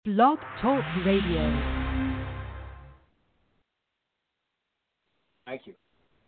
Blog Talk Radio. Thank you.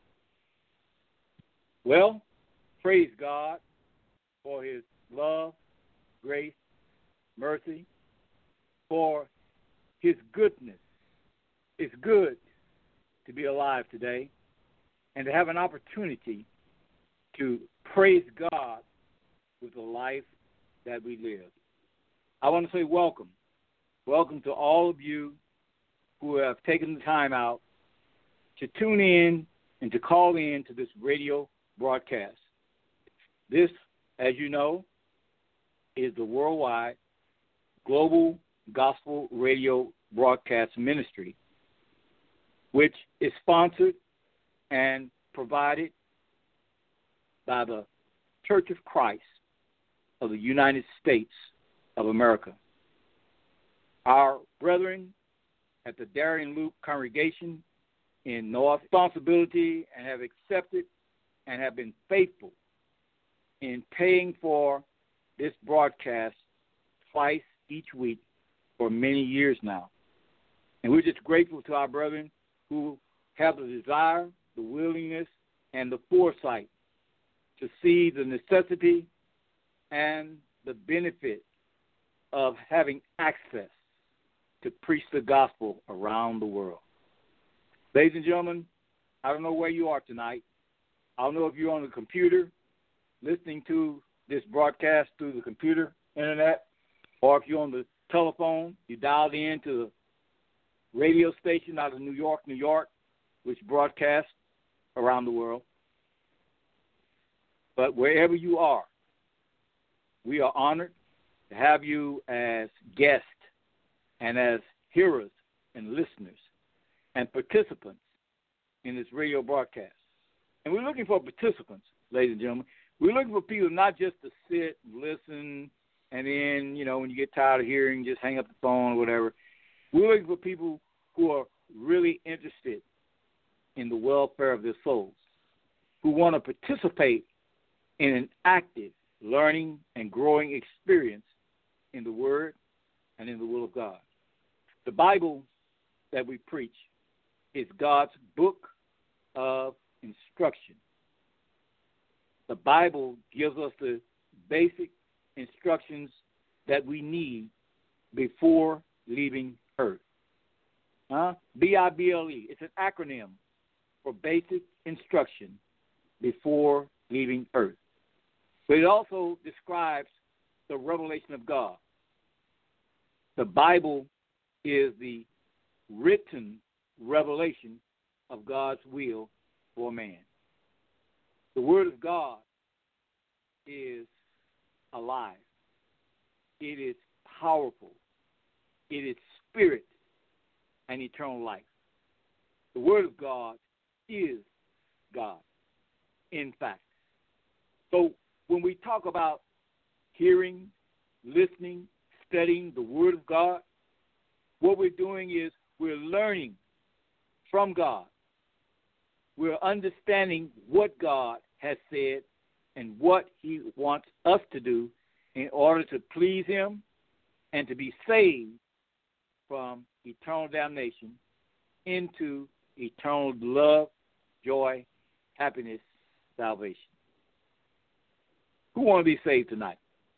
Well, praise God for his love, grace, mercy, for his goodness. It's good to be alive today and to have an opportunity to praise God with the life that we live. I want to say welcome. Welcome to all of you who have taken the time out to tune in and to call in to this radio broadcast. This, as you know, is the worldwide global gospel radio broadcast ministry, which is sponsored and provided by the Church of Christ of the United States of America. Our brethren at the Darien Loop congregation in North responsibility and have accepted and have been faithful in paying for this broadcast twice each week for many years now. And we're just grateful to our brethren who have the desire, the willingness, and the foresight to see the necessity and the benefit of having access to preach the gospel around the world. Ladies and gentlemen, I don't know where you are tonight. I don't know if you're on the computer listening to this broadcast through the computer, internet, or if you're on the telephone, you dialed in to the radio station out of New York, which broadcasts around the world. But wherever you are, we are honored to have you as guests and as hearers and listeners and participants in this radio broadcast. And we're looking for participants, ladies and gentlemen. We're looking for people not just to sit and listen and then, when you get tired of hearing, just hang up the phone or whatever. We're looking for people who are really interested in the welfare of their souls, who want to participate in an active learning and growing experience in the Word and in the will of God. The Bible that we preach is God's book of instruction. The Bible gives us the basic instructions that we need before leaving Earth. B-I-B-L-E. It's an acronym for basic instruction before leaving Earth. But it also describes the revelation of God. The Bible is the written revelation of God's will for man. The Word of God is alive. It is powerful. It is spirit and eternal life. The Word of God is God, in fact. So when we talk about hearing, listening, studying the Word of God, what we're doing is we're learning from God. We're understanding what God has said and what he wants us to do in order to please him and to be saved from eternal damnation into eternal love, joy, happiness, salvation. Who want to be saved tonight?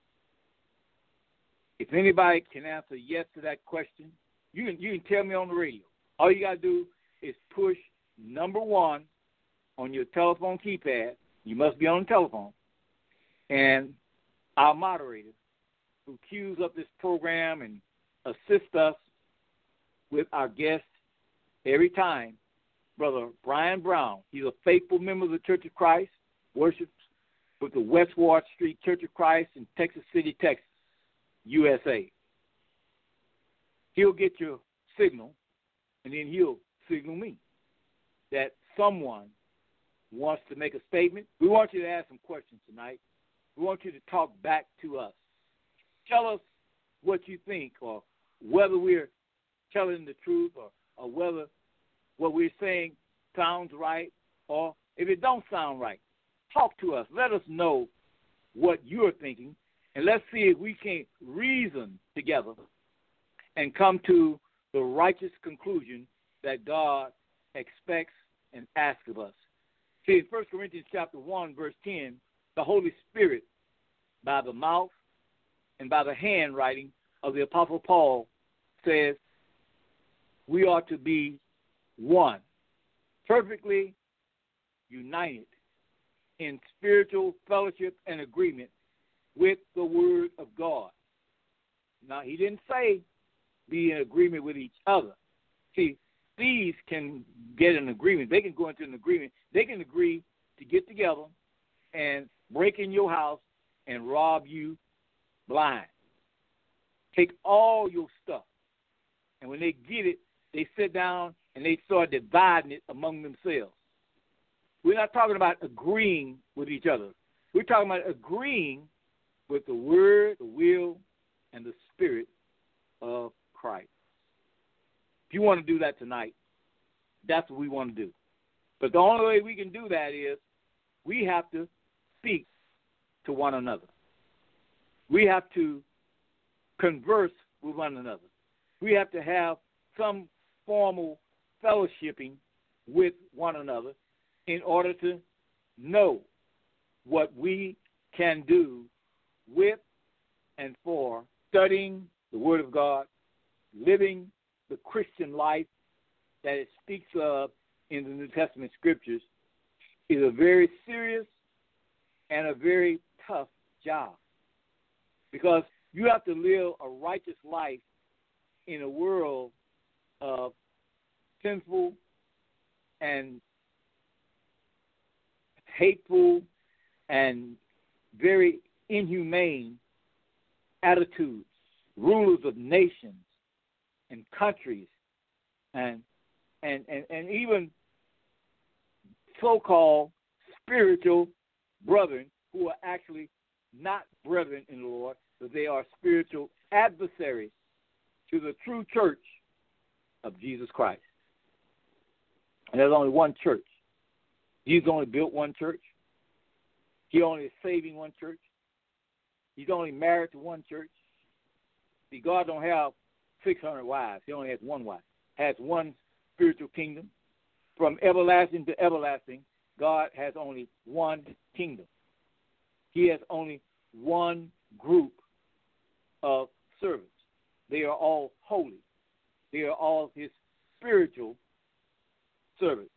If anybody can answer yes to that question, you can tell me on the radio. All you got to do is push number 1 on your telephone keypad. You must be on the telephone. And our moderator, who cues up this program and assists us with our guests every time, Brother Brian Brown. He's a faithful member of the Church of Christ, worships with the West Ward Street Church of Christ in Texas City, Texas, USA. He'll get your signal, and then he'll signal me that someone wants to make a statement. We want you to ask some questions tonight. We want you to talk back to us. Tell us what you think, or whether we're telling the truth, or whether what we're saying sounds right, or if it don't sound right. Talk to us. Let us know what you're thinking, and let's see if we can't reason together and come to the righteous conclusion that God expects and asks of us. See, in 1 Corinthians chapter 1, verse 10, the Holy Spirit, by the mouth and by the handwriting of the Apostle Paul, says we are to be one, perfectly united in spiritual fellowship and agreement with the Word of God. Now, he didn't say be in agreement with each other. See, thieves can get an agreement. They can go into an agreement. They can agree to get together and break in your house and rob you blind. Take all your stuff. And when they get it, they sit down and they start dividing it among themselves. We're not talking about agreeing with each other. We're talking about agreeing with the Word, the will, and the Spirit of Christ. If you want to do that tonight, that's what we want to do. But the only way we can do that is we have to speak to one another. We have to converse with one another. We have to have some formal fellowshipping with one another in order to know what we can do with and for studying the Word of God, living the Christian life that it speaks of in the New Testament Scriptures is a very serious and a very tough job, because you have to live a righteous life in a world of sinful and hateful and very inhumane attitudes, rulers of nations and countries, and even so-called spiritual brethren who are actually not brethren in the Lord, but they are spiritual adversaries to the true church of Jesus Christ. And there's only one church. Jesus only built one church. He only is saving one church. He's only married to one church. See, God don't have 600 wives. He only has one wife. Has one spiritual kingdom. From everlasting to everlasting, God has only one kingdom. He has only one group of servants. They are all holy. They are all his spiritual servants.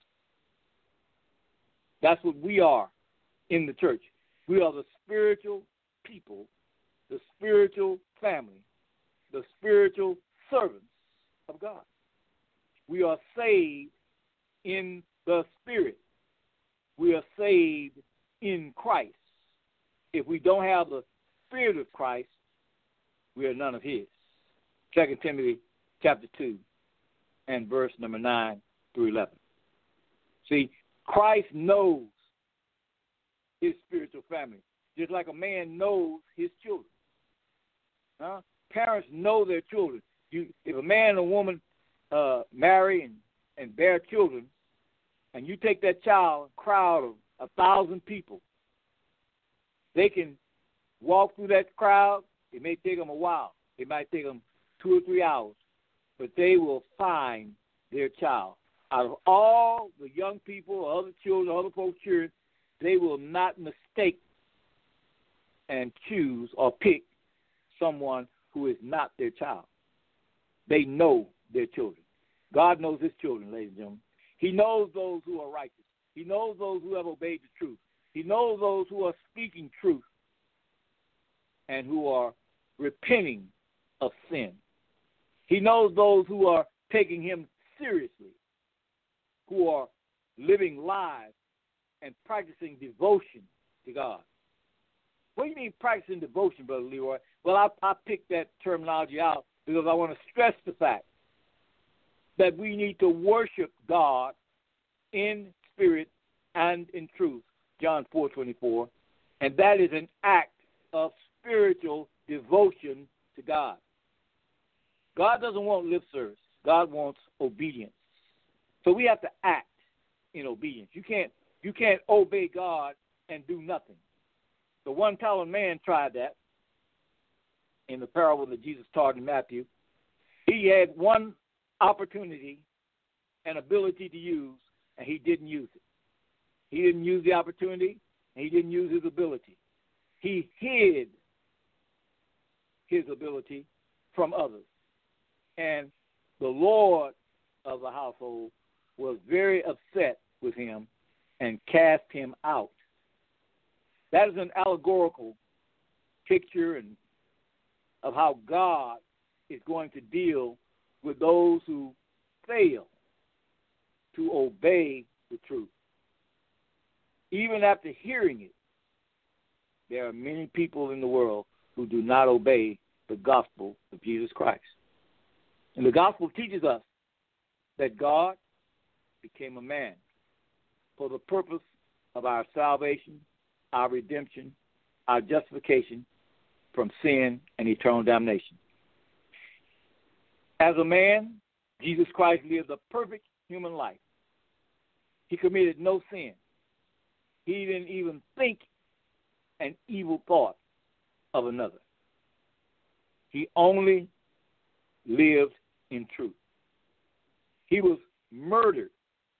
That's what we are in the church. We are the spiritual people, the spiritual family, the spiritual servants of God. We are saved in the Spirit. We are saved in Christ. If we don't have the Spirit of Christ, we are none of his. 2 Timothy chapter 2 and verse number 9 through 11. See, Christ knows his spiritual family, just like a man knows his children. Parents know their children. If a man and a woman marry and bear children, and you take that child, crowd of 1,000 people, they can walk through that crowd. It may take them a while. It might take them 2 or 3 hours, but they will find their child. Out of all the young people, other children, other folks' children, they will not mistake and choose or pick someone who is not their child. They know their children. God knows his children, ladies and gentlemen. He knows those who are righteous. He knows those who have obeyed the truth. He knows those who are speaking truth and who are repenting of sin. He knows those who are taking him seriously, who are living lives and practicing devotion to God. What do you mean practicing devotion, Brother Leroy? Well, I picked that terminology out because I want to stress the fact that we need to worship God in spirit and in truth, John 4:24, and that is an act of spiritual devotion to God. God doesn't want lip service. God wants obedience. So we have to act in obedience. You can't obey God and do nothing. The one-talent man tried that in the parable that Jesus taught in Matthew. He had one opportunity and ability to use, and he didn't use it. He didn't use the opportunity, and he didn't use his ability. He hid his ability from others. And the Lord of the household was very upset with him and cast him out. That is an allegorical picture of how God is going to deal with those who fail to obey the truth. Even after hearing it, there are many people in the world who do not obey the gospel of Jesus Christ. And the gospel teaches us that God became a man for the purpose of our salvation, our redemption, our justification from sin and eternal damnation. As a man, Jesus Christ lived a perfect human life. He committed no sin. He didn't even think an evil thought of another. He only lived in truth. He was murdered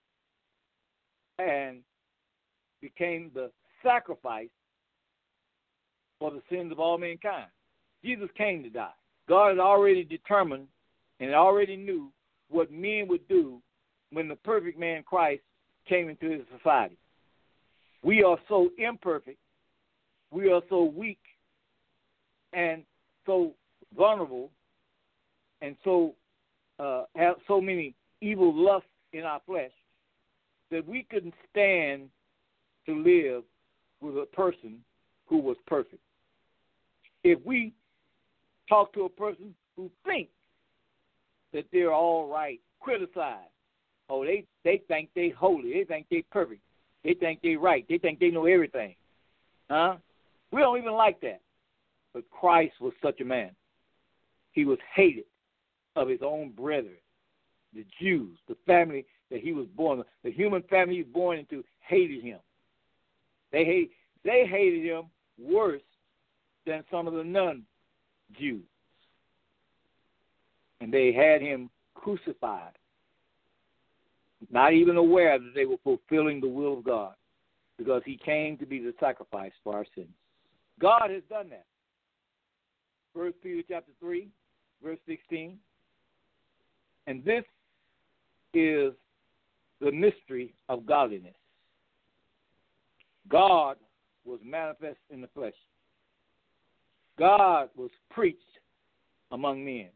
and became the sacrifice for the sins of all mankind. Jesus came to die. God had already determined and already knew what men would do when the perfect man Christ came into his society. We are so imperfect, we are so weak and so vulnerable and so have so many evil lusts in our flesh that we couldn't stand to live with a person who was perfect. If we talk to a person who thinks that they're all right, criticize, oh, they think they holy, they think they perfect, they think they right, they think they know everything. We don't even like that. But Christ was such a man. He was hated of his own brethren, the Jews, the family that he was born, the human family he was born into hated him. They hated him worse than some of the non-Jews. And they had him crucified, not even aware that they were fulfilling the will of God, because he came to be the sacrifice for our sins. God has done that. 1 Peter chapter 3, verse 16. And this is the mystery of godliness. God was manifest in the flesh. God was preached among men.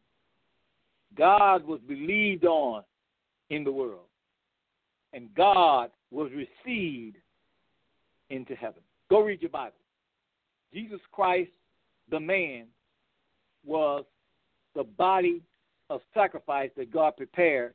God was believed on in the world. And God was received into heaven. Go read your Bible. Jesus Christ, the man, was the body of sacrifice that God prepared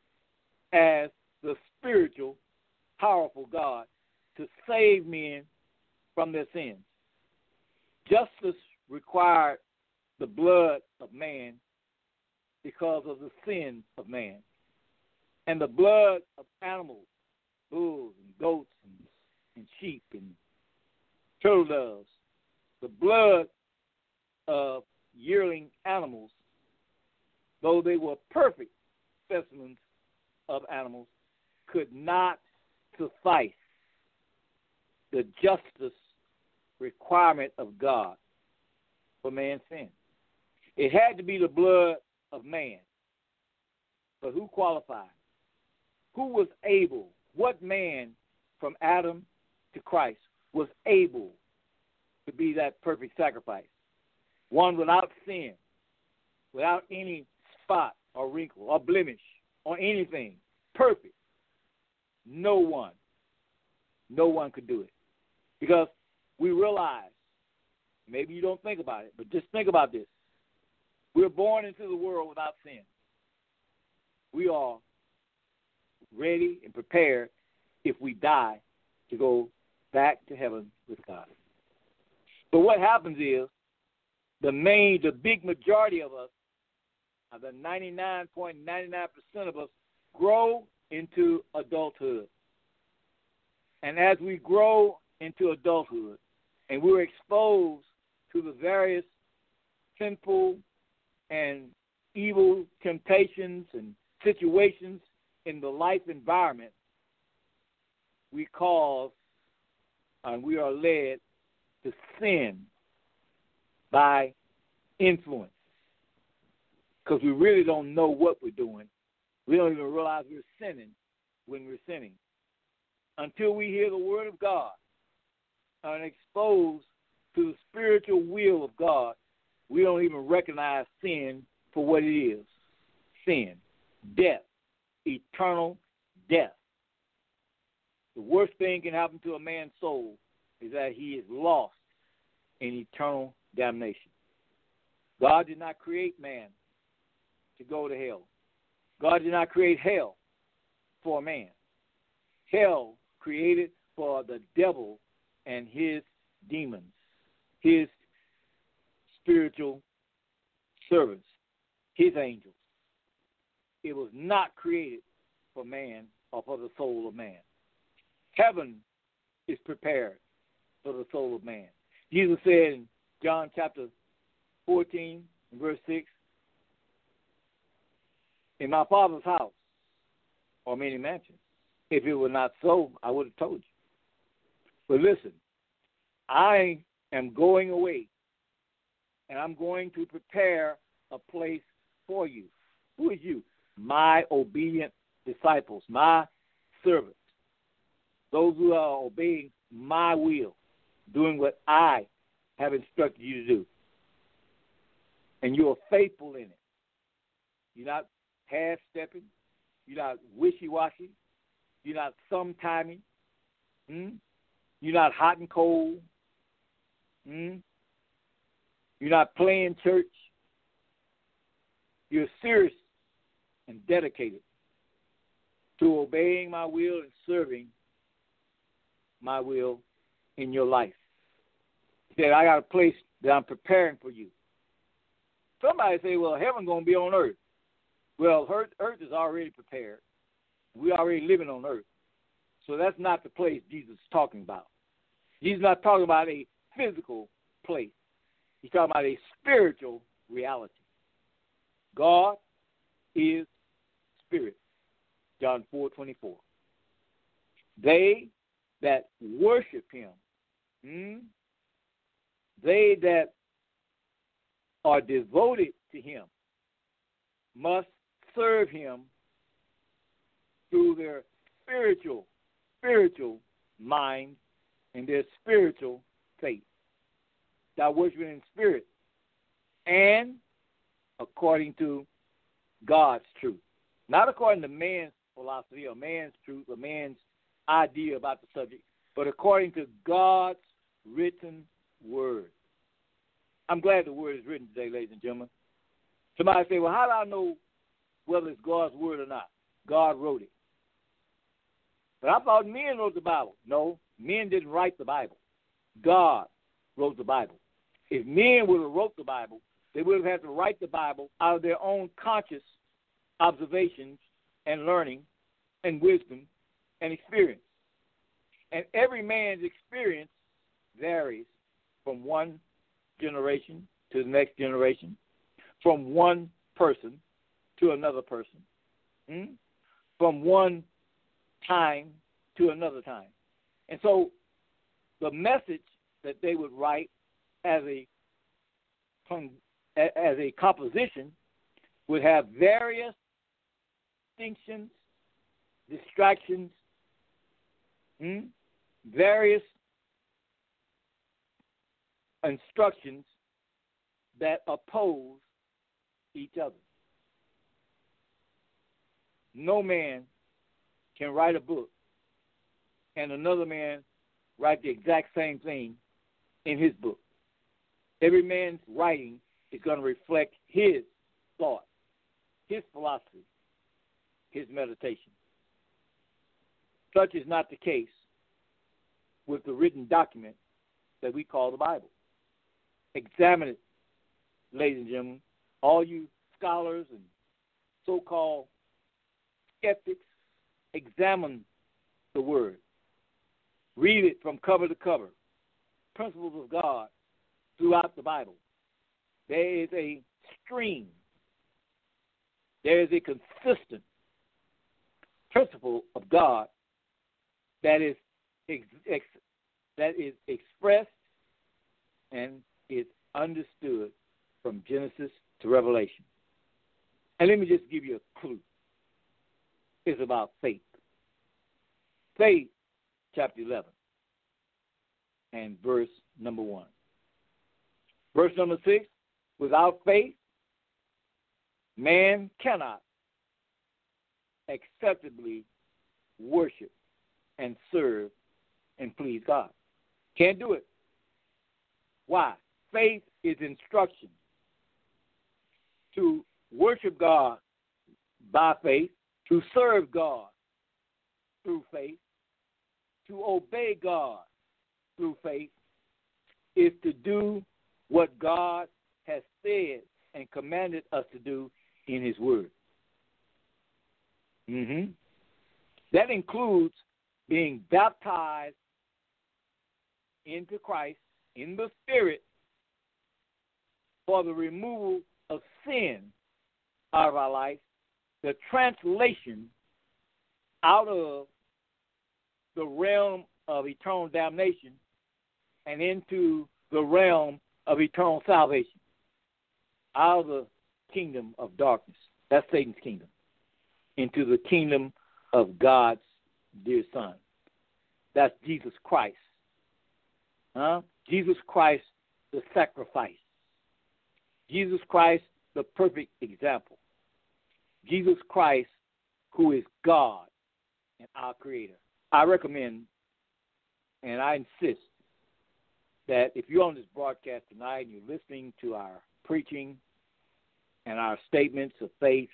as the spiritual, powerful God to save men from their sins. Justice required the blood of man because of the sin of man. And the blood of animals, bulls and goats and sheep and turtle doves, the blood of yearling animals, though they were perfect specimens of animals, could not suffice the justice requirement of God for man's sin. It had to be the blood of man. But who qualified? Who was able? What man from Adam to Christ was able to be that perfect sacrifice? One without sin, without any spot or wrinkle or blemish or anything. Perfect. No one could do it. Because we realize, maybe you don't think about it, but just think about this. We're born into the world without sin. We are ready and prepared, if we die, to go back to heaven with God. But what happens is, the big majority of us, the 99.99% of us, grow into adulthood. And as we grow into adulthood, and we're exposed to the various sinful and evil temptations and situations in the life environment, we cause and we are led to sin by influence. Because we really don't know what we're doing. We don't even realize we're sinning when we're sinning. Until we hear the word of God and exposed to the spiritual will of God, we don't even recognize sin for what it is. Sin, death, eternal death. The worst thing can happen to a man's soul is that he is lost in eternal damnation. God did not create man to go to hell. God did not create hell for man. Hell created for the devil and his demons, his spiritual servants, his angels. It was not created for man or for the soul of man. Heaven is prepared for the soul of man. Jesus said in John chapter 14, verse 6, in my Father's house are many mansions. If it were not so, I would have told you. But listen, I am going away, and I'm going to prepare a place for you. Who is you? My obedient disciples, my servants, those who are obeying my will, doing what I have instructed you to do. And you are faithful in it. You're not half-stepping. You're not wishy-washy. You're not sometiming. You're not hot and cold. You're not playing church. You're serious and dedicated to obeying my will and serving my will in your life. He said, I got a place that I'm preparing for you. Somebody say, well, heaven's going to be on earth. Well, earth is already prepared. We're already living on earth. So that's not the place Jesus is talking about. He's not talking about a physical place. He's talking about a spiritual reality. God is spirit. John 4:24. They that worship him, they that are devoted to him, must serve him through their spiritual mind and their spiritual faith. Thou worshiping in spirit and according to God's truth. Not according to man's philosophy or man's truth or man's idea about the subject, but according to God's written word. I'm glad the word is written today, ladies and gentlemen. Somebody say, well, how do I know whether it's God's word or not? God wrote it. But I thought men wrote the Bible. No, men didn't write the Bible. God wrote the Bible. If men would have wrote the Bible, they would have had to write the Bible out of their own conscious observations and learning and wisdom and experience. And every man's experience varies from one generation to the next generation, from one person to another person, from one time to another time. And so the message that they would write as a composition would have various distinctions, distractions, various instructions that oppose each other. No man can write a book and another man write the exact same thing in his book. Every man's writing is going to reflect his thought, his philosophy, his meditation. Such is not the case with the written document that we call the Bible. Examine it, ladies and gentlemen. All you scholars and so-called skeptics, examine the word. Read it from cover to cover. Principles of God throughout the Bible. There is a stream There is a consistent principle of God that is expressed and is understood from Genesis to Revelation. And let me just give you a clue. It's about faith. Faith, chapter 11, and verse number 1. Verse number 6, without faith, man cannot acceptably worship and serve and please God. Can't do it. Why? Faith is instruction to worship God by faith, to serve God through faith, to obey God through faith, is to do what God has said and commanded us to do in His Word. That includes being baptized into Christ in the Spirit for the removal of sin out of our life, the translation out of the realm of eternal damnation and into the realm of eternal salvation, out of the kingdom of darkness. That's Satan's kingdom, into the kingdom of God's dear Son. That's Jesus Christ. Jesus Christ, the sacrifice. Jesus Christ, the perfect example. Jesus Christ, who is God and our Creator. I recommend and I insist that if you're on this broadcast tonight and you're listening to our preaching and our statements of faith,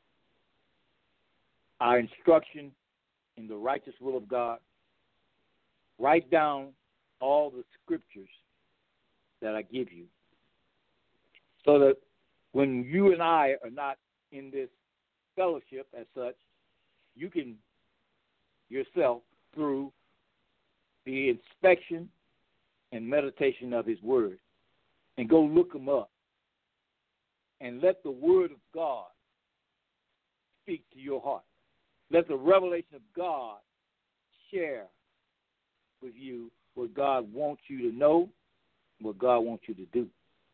our instruction in the righteous will of God, write down all the scriptures that I give you so that when you and I are not in this fellowship as such, you can yourself, through the inspection and meditation of His Word, and go look them up and let the Word of God speak to your heart. Let the revelation of God share with you what God wants you to know, what God wants you to do.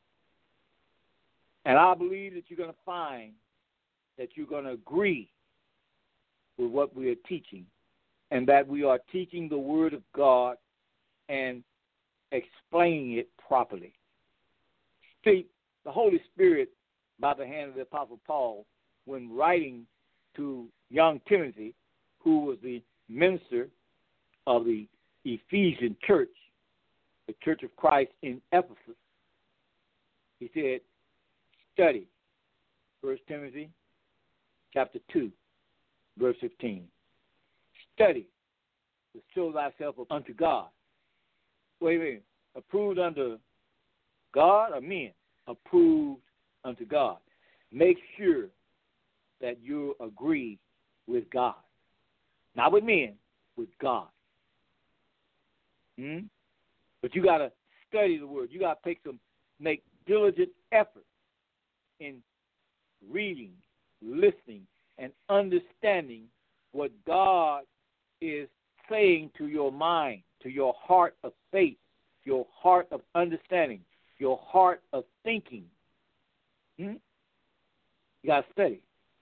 And I believe that you're going to find that you're going to agree with what we are teaching, and that we are teaching the Word of God and explaining it properly. See, the Holy Spirit, by the hand of the Apostle Paul, when writing to young Timothy, who was the minister of the Ephesian church, the Church of Christ in Ephesus, he said, study 1 Timothy chapter 2, verse 15. Study to show thyself unto God. Wait a minute. Approved unto God or men? Approved unto God. Make sure that you agree with God. Not with men, with God. But you got to study the Word. You got to make diligent effort in reading, listening, and understanding what God is saying to your mind, to your heart of faith, your heart of understanding, your heart of thinking. You got to study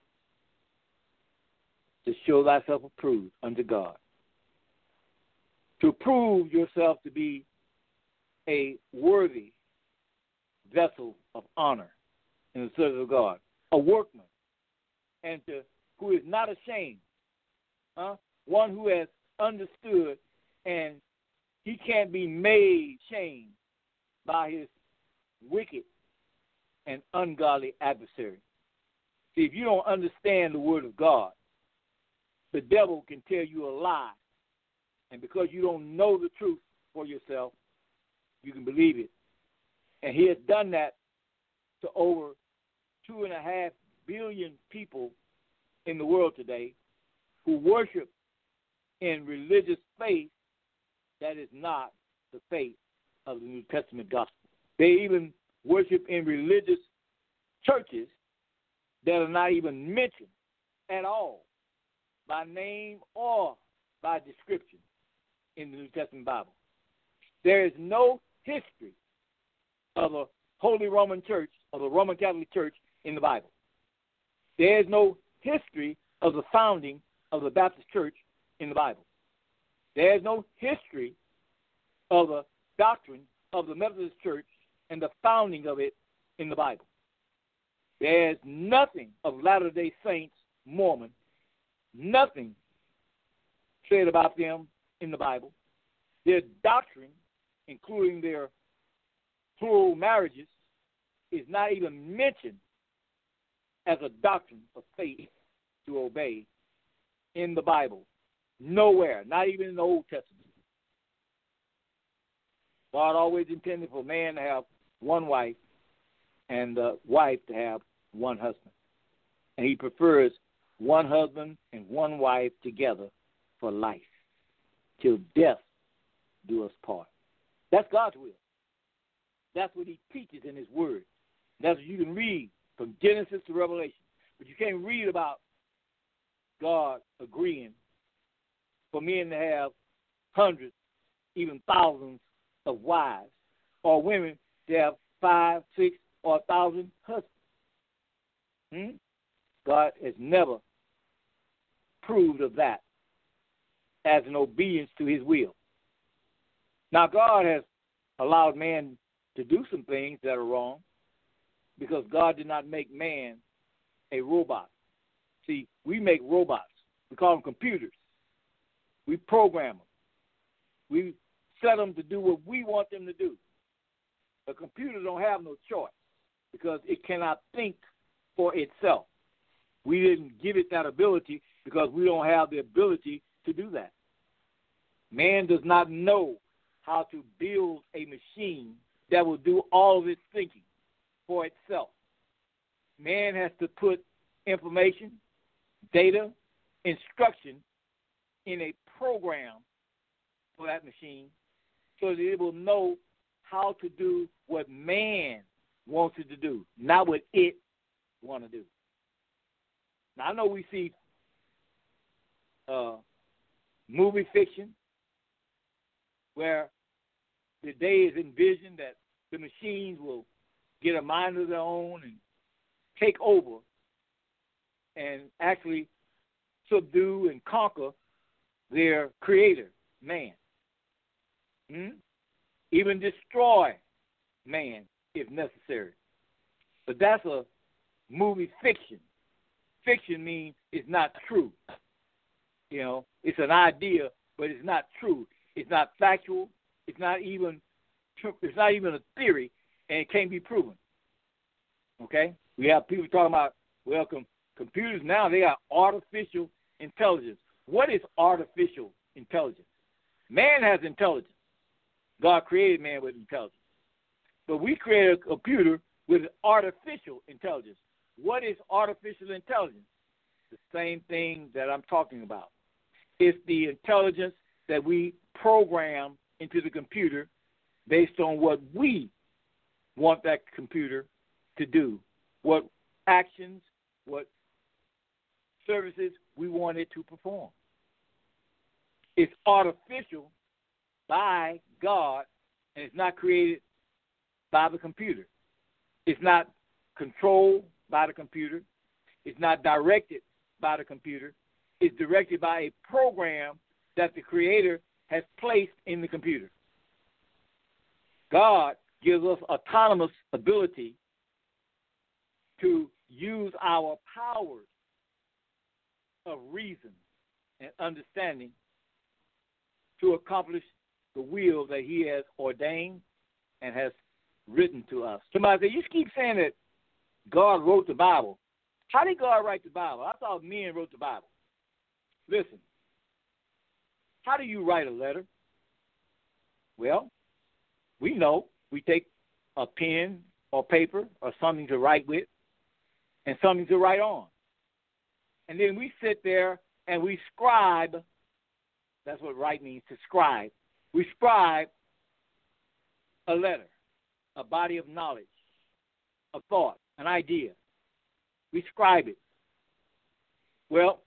to show thyself approved unto God. To prove yourself to be a worthy vessel of honor in the service of God, a workman, and who is not ashamed, one who has understood, and he can't be made shame by his wicked and ungodly adversary. See, if you don't understand the Word of God, the devil can tell you a lie, and because you don't know the truth for yourself, you can believe it. And he has done that to over 2.5 billion people in the world today who worship in religious faith that is not the faith of the New Testament gospel. They even worship in religious churches that are not even mentioned at all by name or by description in the New Testament Bible. There is no history of the Holy Roman Church, of the Roman Catholic Church in the Bible. There is no history of the founding of the Baptist Church in the Bible. There is no history of the doctrine of the Methodist Church and the founding of it in the Bible. There is nothing of Latter-day Saints, Mormon, nothing said about them in the Bible. Their doctrine, including their plural marriages, is not even mentioned as a doctrine of faith to obey in the Bible. Nowhere, not even in the Old Testament. God always intended for man to have one wife and the wife to have one husband. And he prefers one husband and one wife together for life, till death do us part. That's God's will. That's what he teaches in his word. That's what you can read from Genesis to Revelation. But you can't read about God agreeing for men to have hundreds, even thousands of wives, or women to have 5, 6, or 1,000 husbands. God has never approved of that as an obedience to his will. Now, God has allowed man to do some things that are wrong because God did not make man a robot. See, we make robots. We call them computers. We program them. We set them to do what we want them to do. A computer don't have no choice because it cannot think for itself. We didn't give it that ability because we don't have the ability to do that. Man does not know how to build a machine that will do all of its thinking for itself. Man has to put information, data, instruction in a program for that machine so that it will know how to do what man wants it to do, not what it wants to do. Now, I know we see movie fiction where the day is envisioned that the machines will get a mind of their own and take over and actually subdue and conquer their creator, man. Even destroy man if necessary. But that's a movie fiction. Fiction means it's not true. You know, it's an idea, but it's not true. It's not factual. It's not even a theory, and it can't be proven. Okay? We have people talking about, well, computers now, they got artificial intelligence. What is artificial intelligence? Man has intelligence. God created man with intelligence. But we created a computer with artificial intelligence. What is artificial intelligence? The same thing that I'm talking about. It's the intelligence that we program into the computer based on what we want that computer to do, what actions, what services we want it to perform. It's artificial by God, and it's not created by the computer. It's not controlled by the computer. It's not directed by the computer. It's directed by a program that the Creator has placed in the computer. God gives us autonomous ability to use our powers of reason and understanding to accomplish the will that he has ordained and has written to us. Somebody say, you keep saying that God wrote the Bible. How did God write the Bible? I thought men wrote the Bible. Listen, how do you write a letter? Well, we know we take a pen or paper or something to write with and something to write on. And then we sit there and we scribe. That's what write means, to scribe. We scribe a letter, a body of knowledge, a thought, an idea. We scribe it. Well,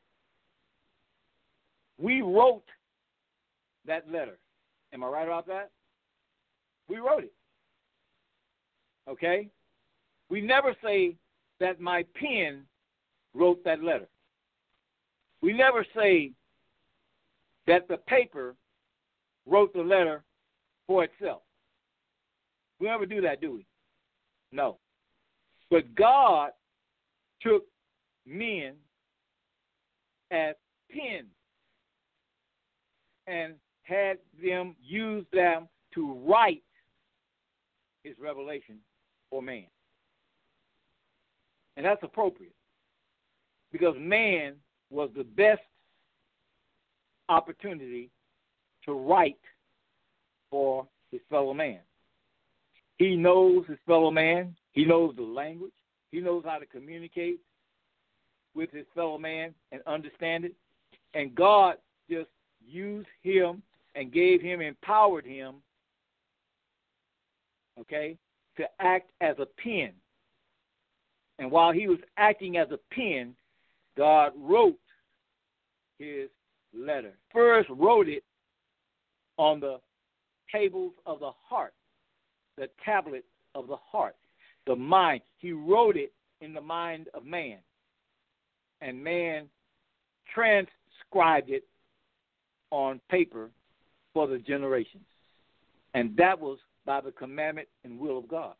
we wrote that letter. Am I right about that? We wrote it. Okay? We never say that my pen wrote that letter. We never say that the paper wrote the letter for itself. We never do that, do we? No. But God took men as pens and had them use them to write his revelation for man. And that's appropriate because man was the best opportunity to write for his fellow man. He knows his fellow man. He knows the language. He knows how to communicate with his fellow man and understand it. And God just used him and empowered him, okay, to act as a pen. And while he was acting as a pen, God wrote his letter. First wrote it on the tables of the heart, the tablet of the heart, the mind. He wrote it in the mind of man. And man transcribed it on paper for the generations. And that was by the commandment and will of God.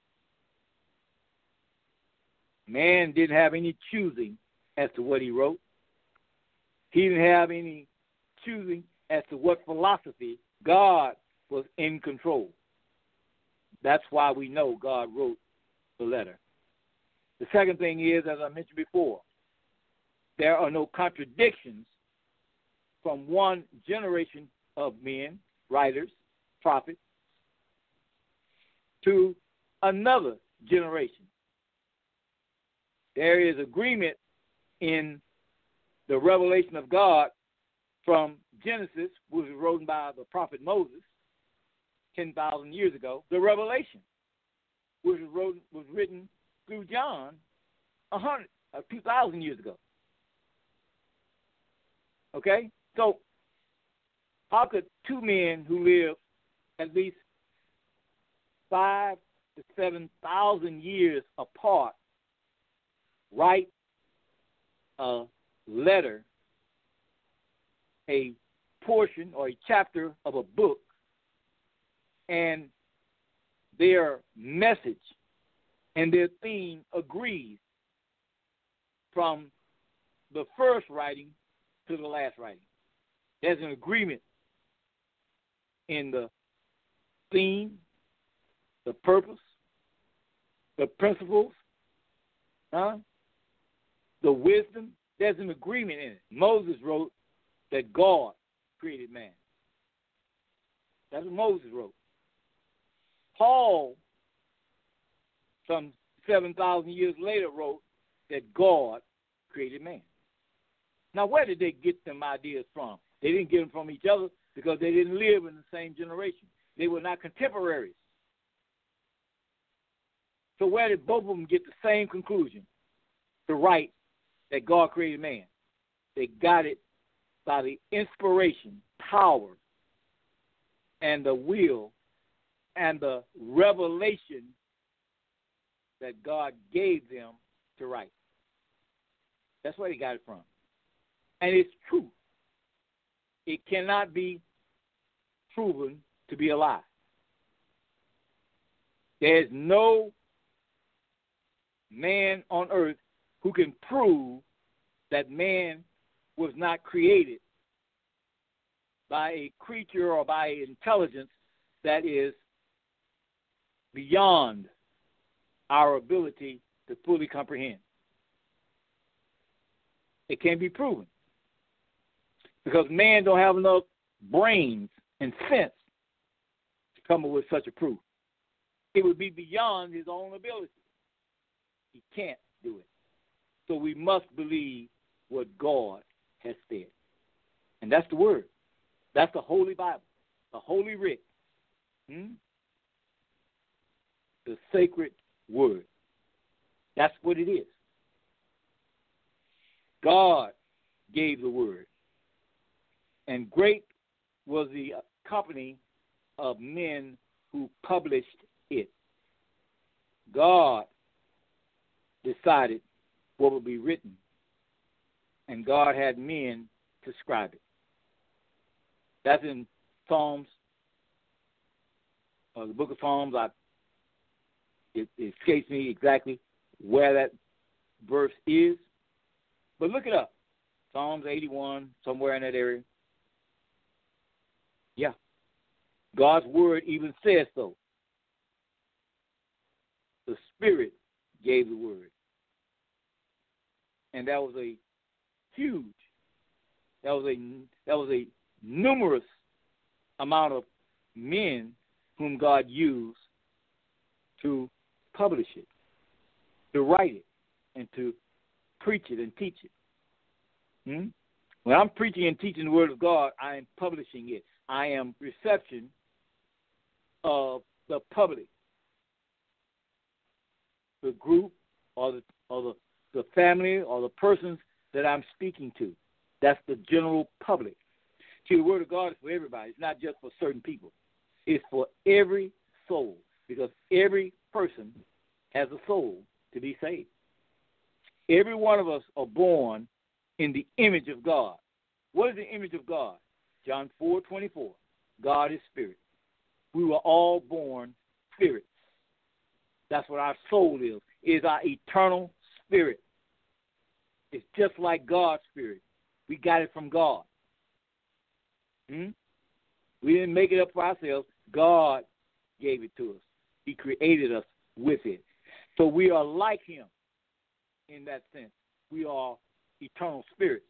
Man didn't have any choosing as to what he wrote. He didn't have any choosing as to what philosophy. God was in control. That's why we know God wrote the letter. The second thing is, as I mentioned before, there are no contradictions from one generation of men, writers, prophets, to another generation. There is agreement in the revelation of God from Genesis, which was written by the prophet Moses 10,000 years ago, the Revelation, which was written through John 2,000 years ago. Okay? So, how could two men who live at least 5,000 to 7,000 years apart write a letter, a portion or a chapter of a book, and their message and their theme agrees from the first writing to the last writing? There's an agreement in the theme, the purpose, the principles, the wisdom. There's an agreement in it. Moses wrote that God created man. That's what Moses wrote. Paul, some 7,000 years later, wrote that God created man. Now, where did they get them ideas from? They didn't get them from each other because they didn't live in the same generation. They were not contemporaries. So where did both of them get the same conclusion to write that God created man? They got it by the inspiration, power, and the will and the revelation that God gave them to write. That's where they got it from. And it's true. It cannot be proven to be a lie. There's no man on earth who can prove that man was not created by a creature or by an intelligence that is beyond our ability to fully comprehend. It can't be proven because man don't have enough brains and sense to come up with such a proof. It would be beyond his own ability. He can't do it. So we must believe what God has said. And that's the word. That's the Holy Bible, the Holy Writ, the sacred word. That's what it is. God gave the word, and great was the company of men who published it. God decided what would be written, and God had men to scribe it. That's in Psalms, the book of Psalms. It escapes me exactly where that verse is, but look it up. Psalms 81, somewhere in that area. Yeah. God's word even says so. The Spirit gave the word. And that was a huge, that was a numerous amount of men whom God used to publish it, to write it, and to preach it and teach it. When I'm preaching and teaching the word of God, I am publishing it. I am reception of the public, the group, or the family, or the persons that I'm speaking to. That's the general public. See, the word of God is for everybody. It's not just for certain people. It's for every soul, because every person has a soul to be saved. Every one of us are born in the image of God. What is the image of God? John 4:24. God is spirit. We were all born spirits. That's what our soul is our eternal spirit. It's just like God's spirit. We got it from God. We didn't make it up for ourselves. God gave it to us. He created us with it. So we are like him in that sense. We are eternal spirits.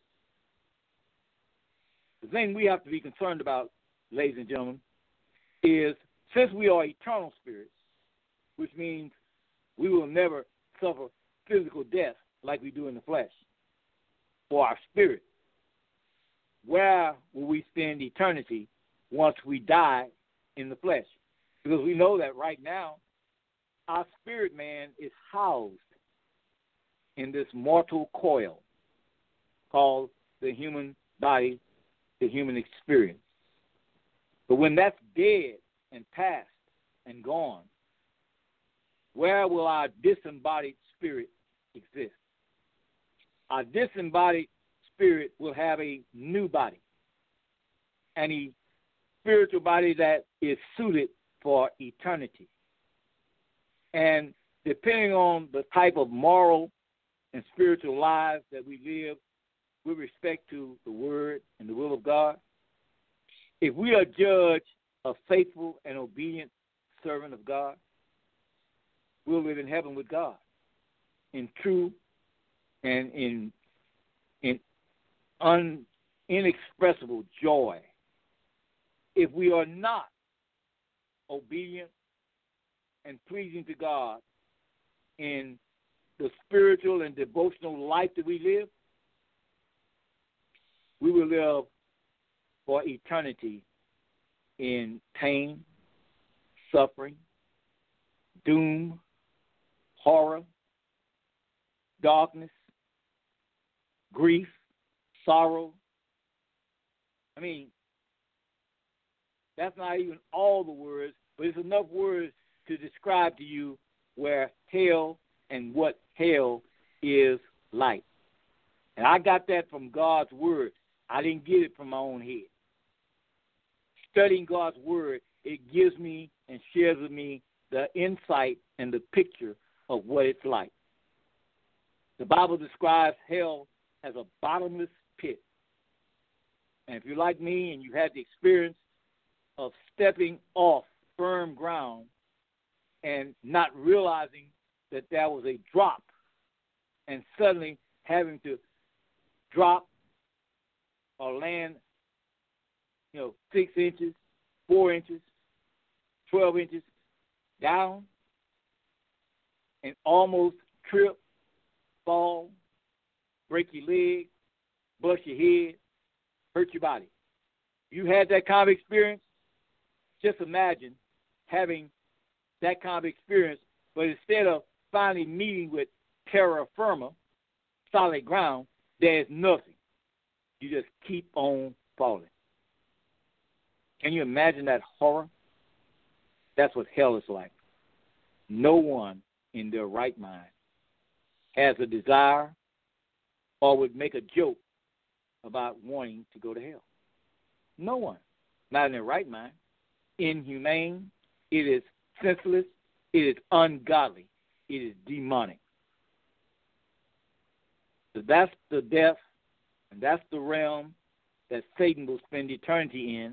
The thing we have to be concerned about, ladies and gentlemen, is since we are eternal spirits, which means we will never suffer physical death like we do in the flesh, for our spirit, where will we spend eternity once we die in the flesh? Because we know that right now, our spirit man is housed in this mortal coil called the human body, the human experience. But when that's dead and past and gone, where will our disembodied spirit exist? Our disembodied spirit will have a new body, and a spiritual body that is suited for eternity. And depending on the type of moral and spiritual lives that we live with respect to the Word and the will of God, if we are judged a faithful and obedient servant of God, we'll live in heaven with God in true and in inexpressible joy. If we are not obedient and pleasing to God in the spiritual and devotional life that we live, we will live for eternity in pain, suffering, doom, horror, darkness, grief, sorrow. I mean, that's not even all the words, but it's enough words to describe to you where hell and what hell is like. And I got that from God's word. I didn't get it from my own head. Studying God's word, it gives me and shares with me the insight and the picture of what it's like. The Bible describes hell as a bottomless pit. And if you're like me and you had the experience of stepping off firm ground and not realizing that there was a drop, and suddenly having to drop or land, 6 inches, 4 inches, 12 inches down, and almost trip, fall, break your leg, bust your head, hurt your body. You had that kind of experience? Just imagine having that kind of experience, but instead of finally meeting with terra firma, solid ground, There's nothing. You just keep on falling. Can you imagine that horror? That's what hell is like. No one in their right mind has a desire or would make a joke about wanting to go to hell. No one. Not in their right mind. Inhumane. It is senseless. It is ungodly. It is demonic. So that's the death, and that's the realm that Satan will spend eternity in.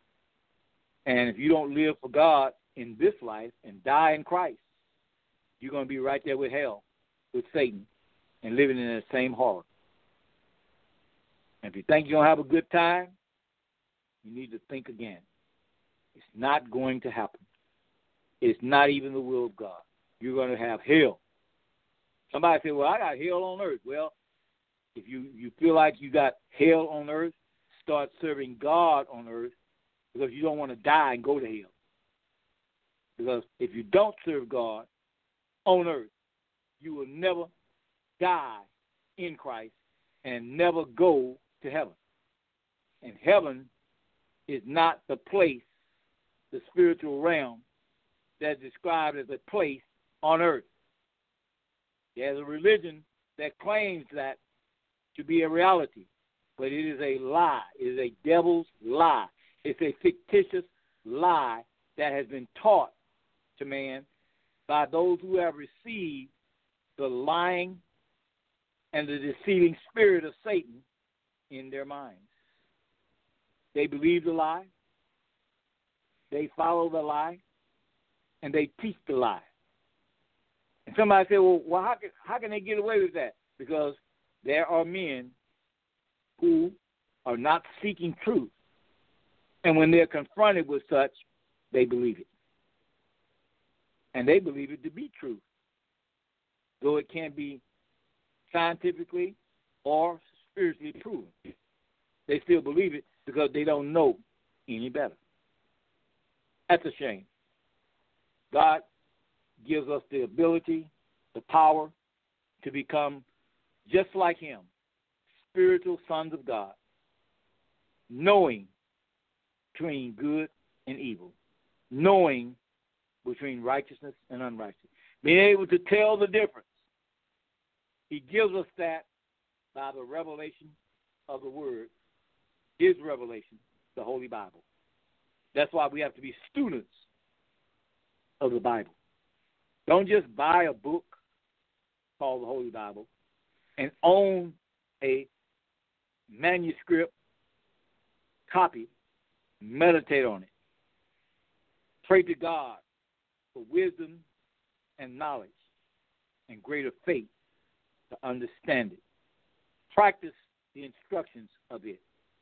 And if you don't live for God in this life and die in Christ, you're going to be right there with hell, with Satan, and living in that same horror. And if you think you're going to have a good time, you need to think again. It's not going to happen. It's not even the will of God. You're going to have hell. Somebody said, well, I got hell on earth. Well, if you feel like you got hell on earth, start serving God on earth, because you don't want to die and go to hell. Because if you don't serve God on earth, you will never die in Christ and never go to heaven. And heaven is not the place, the spiritual realm, that's described as a place on earth. There's a religion that claims that to be a reality, but it is a lie. It is a devil's lie. It's a fictitious lie that has been taught to man by those who have received the lying and the deceiving spirit of Satan in their minds. They believe the lie, they follow the lie, and they teach the lie. And somebody say, well, how can they get away with that? Because there are men who are not seeking truth. And when they're confronted with such, they believe it. And they believe it to be true, though it can't be scientifically or spiritually proven. They still believe it because they don't know any better. That's a shame. God gives us the ability, the power to become just like him, spiritual sons of God, knowing between good and evil, knowing between righteousness and unrighteousness, being able to tell the difference. He gives us that by the revelation of the Word, his revelation, the Holy Bible. That's why we have to be students of the Bible. Don't just buy a book called the Holy Bible and own a manuscript copy, meditate on it. Pray to God for wisdom and knowledge and greater faith to understand it. Practice the instructions of it.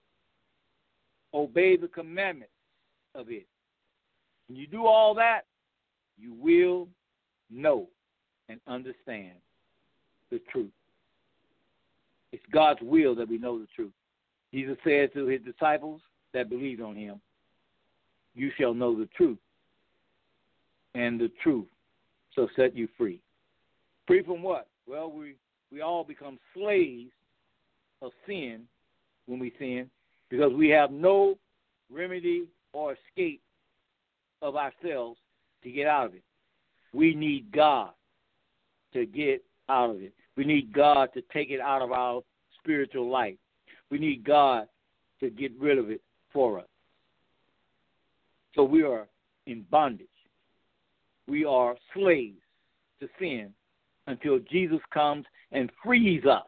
Obey the commandments of it. When you do all that, you will know and understand the truth. It's God's will that we know the truth. Jesus said to his disciples that believed on him, you shall know the truth, and the truth shall set you free. Free from what? Well, we all become slaves of sin when we sin, because we have no remedy or escape of ourselves to get out of it. We need God to get out of it. We need God to take it out of our spiritual life. We need God to get rid of it for us. So we are in bondage. We are slaves to sin until Jesus comes and frees us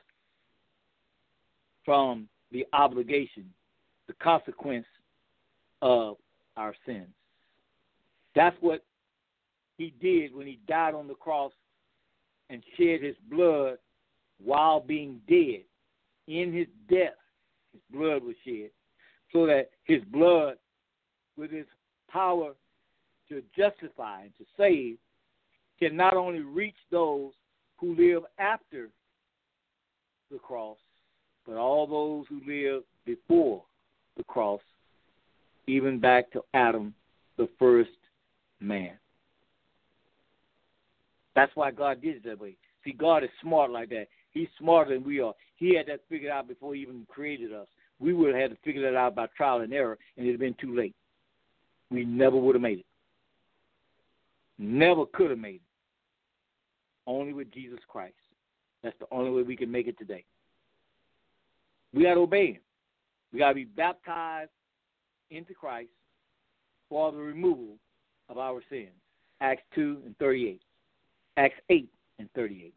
from the obligation, the consequence of our sins. That's what he did when he died on the cross and shed his blood while being dead. In his death, his blood was shed, so that his blood, with its power to justify and to save, can not only reach those who live after the cross, but all those who live before the cross, even back to Adam, the first man. That's why God did it that way. See, God is smart like that. He's smarter than we are. He had that figured out before he even created us. We would have had to figure that out by trial and error, and it would have been too late. We never would have made it. Never could have made it. Only with Jesus Christ. That's the only way we can make it today. We got to obey him. We got to be baptized into Christ for the removal of our sins. Acts 2 and 38. Acts 8 and 38.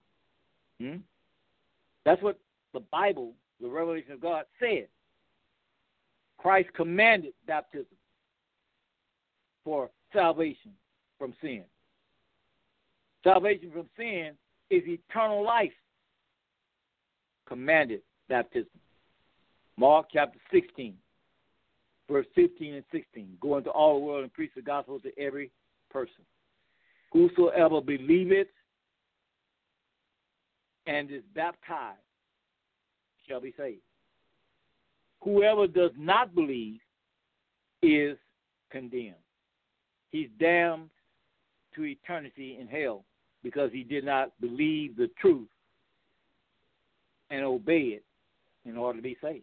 That's what the Bible, the revelation of God, said. Christ commanded baptism for salvation from sin. Salvation from sin is eternal life. Commanded baptism. Mark chapter 16, verse 15 and 16. Go into all the world and preach the gospel to every person. Whosoever believeth and is baptized shall be saved. Whoever does not believe is condemned. He's damned to eternity in hell because he did not believe the truth and obey it in order to be saved.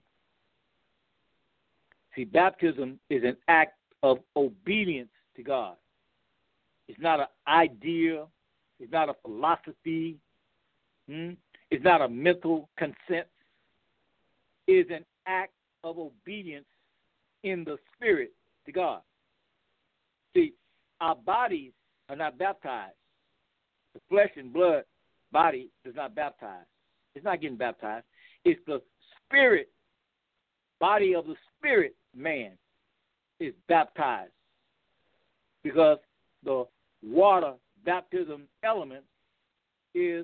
See, baptism is an act of obedience to God. It's not an idea. It's not a philosophy. It's not a mental consent. It is an act of obedience in the spirit to God. See, our bodies are not baptized. The flesh and blood body does not baptize. It's not getting baptized. It's the spirit, body of the spirit man is baptized. Because the water baptism element is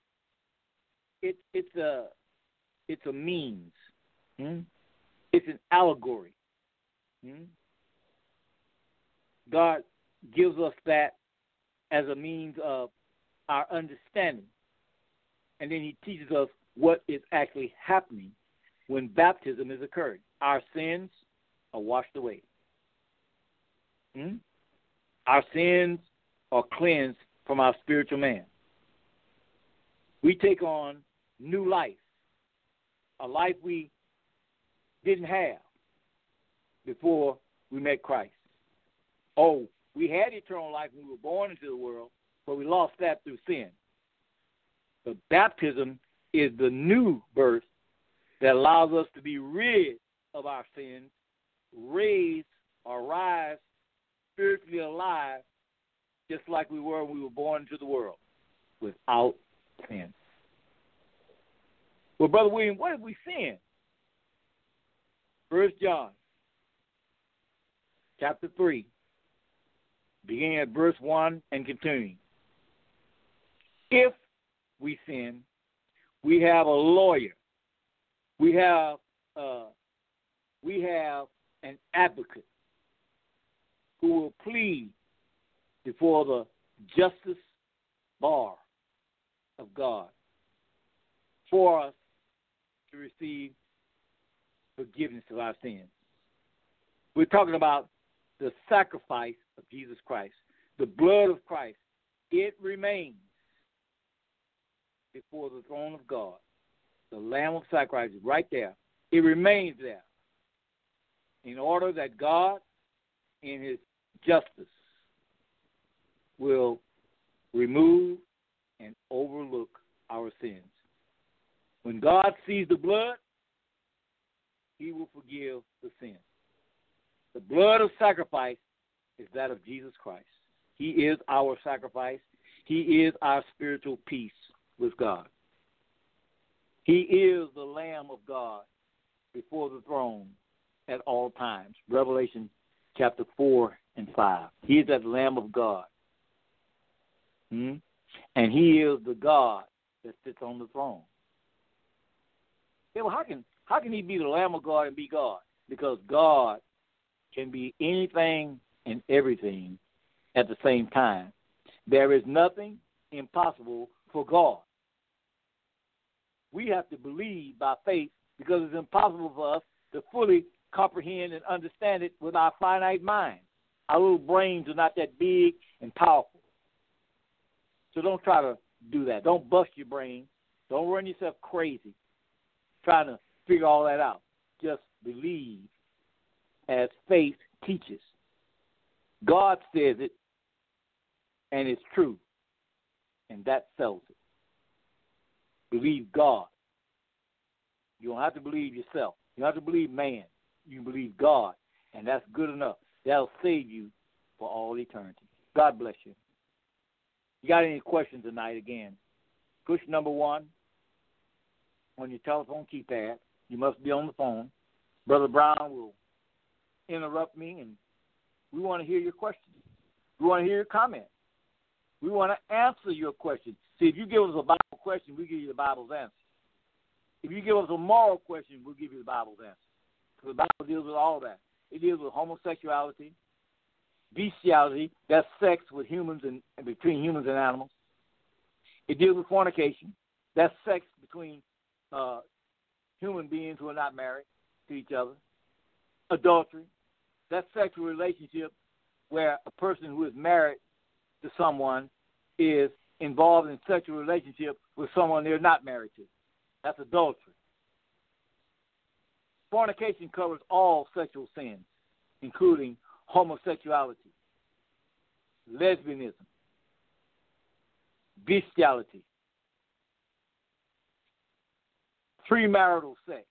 it's a means. It's an allegory. God gives us that as a means of our understanding. And then he teaches us what is actually happening when baptism is occurring. Our sins are washed away. Our sins are cleansed from our spiritual man. We take on new life, a life we didn't have before we met Christ. Oh, we had eternal life when we were born into the world, but we lost that through sin. But baptism is the new birth that allows us to be rid of our sins, raised or rise spiritually alive, just like we were when we were born into the world, without sin. Well, Brother William, what have we sinned? 1 John chapter 3, beginning at verse 1 and continuing. If we sin, we have a lawyer. We have an advocate who will plead before the justice bar of God for us to receive forgiveness of our sins. We're talking about the sacrifice of Jesus Christ, the blood of Christ. It remains before the throne of God. The Lamb of sacrifice is right there. It remains there in order that God, in his justice, will remove and overlook our sins. When God sees the blood, he will forgive the sin. The blood of sacrifice is that of Jesus Christ. He is our sacrifice. He is our spiritual peace with God. He is the Lamb of God before the throne at all times. Revelation chapter 4 and 5. He is that Lamb of God. And he is the God that sits on the throne. Yeah, well, how can he be the Lamb of God and be God? Because God can be anything and everything at the same time. There is nothing impossible for God. We have to believe by faith because it's impossible for us to fully comprehend and understand it with our finite mind. Our little brains are not that big and powerful. So don't try to do that. Don't bust your brain. Don't run yourself crazy trying to figure all that out. Just believe as faith teaches. God says it, and it's true, and that sells it. Believe God. You don't have to believe yourself. You don't have to believe man. You believe God, and that's good enough. That'll save you for all eternity. God bless you. You got any questions tonight? Again, push number 1 on your telephone keypad. You must be on the phone. Brother Brown will interrupt me, and we want to hear your questions. We want to hear your comments. We want to answer your questions. See, if you give us a Bible question, we give you the Bible's answer. If you give us a moral question, we'll give you the Bible's answer. Because the Bible deals with all that. It deals with homosexuality, bestiality, that's sex with humans and between humans and animals. It deals with fornication, that's sex between human beings who are not married to each other. Adultery, that's sexual relationship where a person who is married to someone is involved in sexual relationship with someone they're not married to. That's adultery. Fornication covers all sexual sins, including homosexuality, lesbianism, bestiality, premarital sex,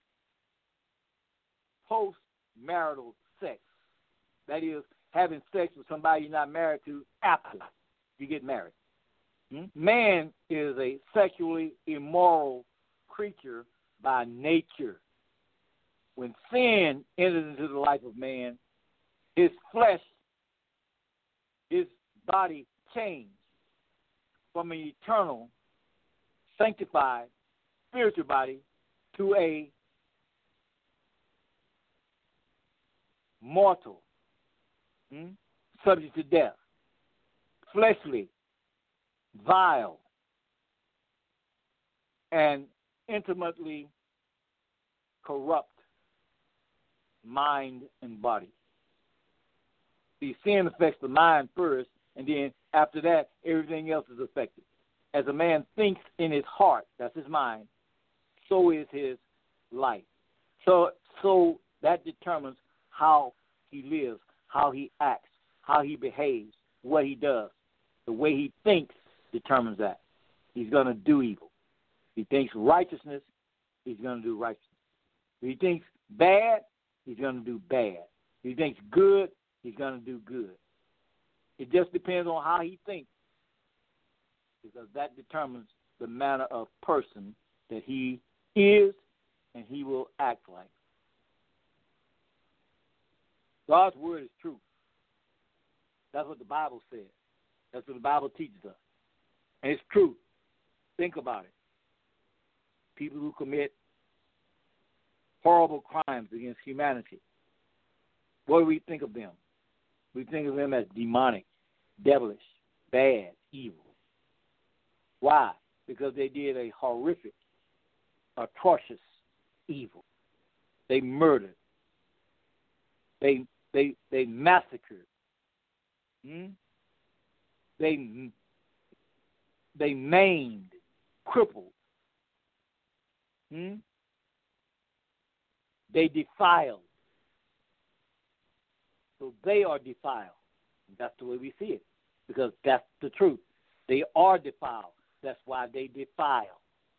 post-marital sex. That is, having sex with somebody you're not married to after you get married. Man is a sexually immoral creature by nature. When sin enters into the life of man, his flesh, his body changed from an eternal, sanctified, spiritual body to a mortal, subject to death, fleshly, vile, and intimately corrupt mind and body. See, sin affects the mind first, and then after that, everything else is affected. As a man thinks in his heart, that's his mind, so is his life. So that determines how he lives, how he acts, how he behaves, what he does. The way he thinks determines that. He's going to do evil. If he thinks righteousness, he's going to do righteousness. If he thinks bad, he's going to do bad. If he thinks good, he's going to do good. It just depends on how he thinks, because that determines the manner of person that he is and he will act like. God's word is true. That's what the Bible says. That's what the Bible teaches us. And it's true. Think about it. People who commit horrible crimes against humanity, what do we think of them? We think of them as demonic, devilish, bad, evil. Why? Because they did a horrific, atrocious evil. They murdered. They massacred. They maimed, crippled. They defiled. So they are defiled. That's the way we see it, because that's the truth. They are defiled. That's why they defile.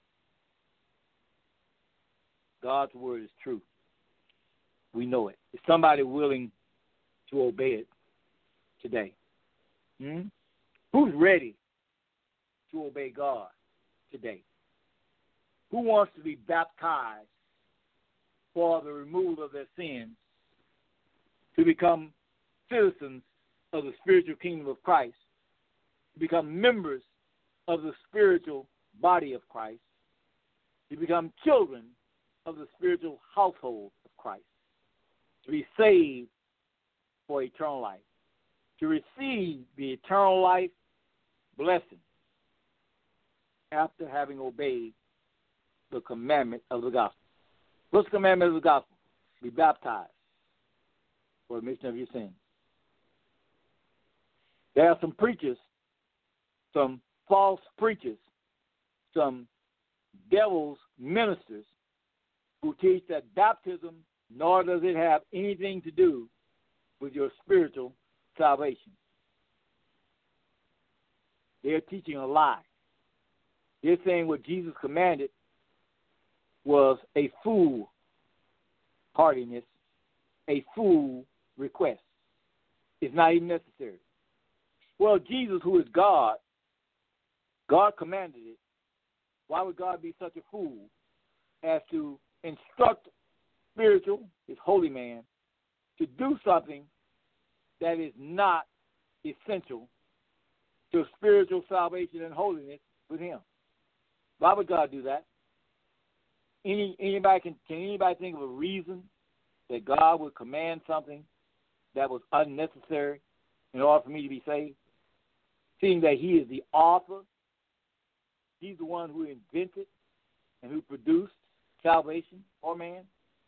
God's word is true. We know it. Is somebody willing to obey it today? Who's ready to obey God today? Who wants to be baptized for the removal of their sins, to become citizens of the spiritual kingdom of Christ, to become members of the spiritual body of Christ, to become children of the spiritual household of Christ, to be saved for eternal life, to receive the eternal life blessing after having obeyed the commandment of the gospel. What's the commandment of the gospel? Be baptized for the remission of your sins. There are some preachers, some false preachers, some devil's ministers who teach that baptism, nor does it have anything to do with your spiritual salvation. They're teaching a lie. They're saying what Jesus commanded was a foolhardiness, a fool request. It's not even necessary. Well, Jesus, who is God, God commanded it. Why would God be such a fool as to instruct spiritual, his holy man, to do something that is not essential to spiritual salvation and holiness with him? Why would God do that? Can anybody think of a reason that God would command something that was unnecessary in order for me to be saved? Seeing that he is the author, he's the one who invented and who produced salvation for man.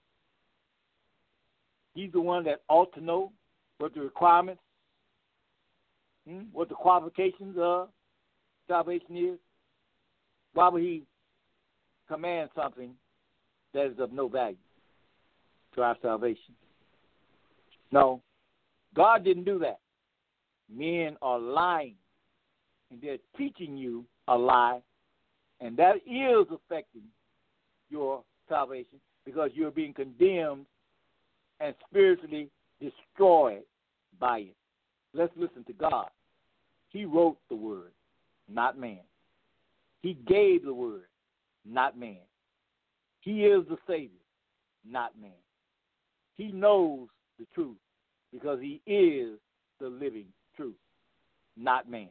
He's the one that ought to know what the requirements, what the qualifications of salvation is. Why would he command something that is of no value to our salvation? No, God didn't do that. Men are lying, and they're teaching you a lie, and that is affecting your salvation because you're being condemned and spiritually destroyed by it. Let's listen to God. He wrote the word, not man. He gave the word, not man. He is the Savior, not man. He knows the truth because he is the living truth, not man.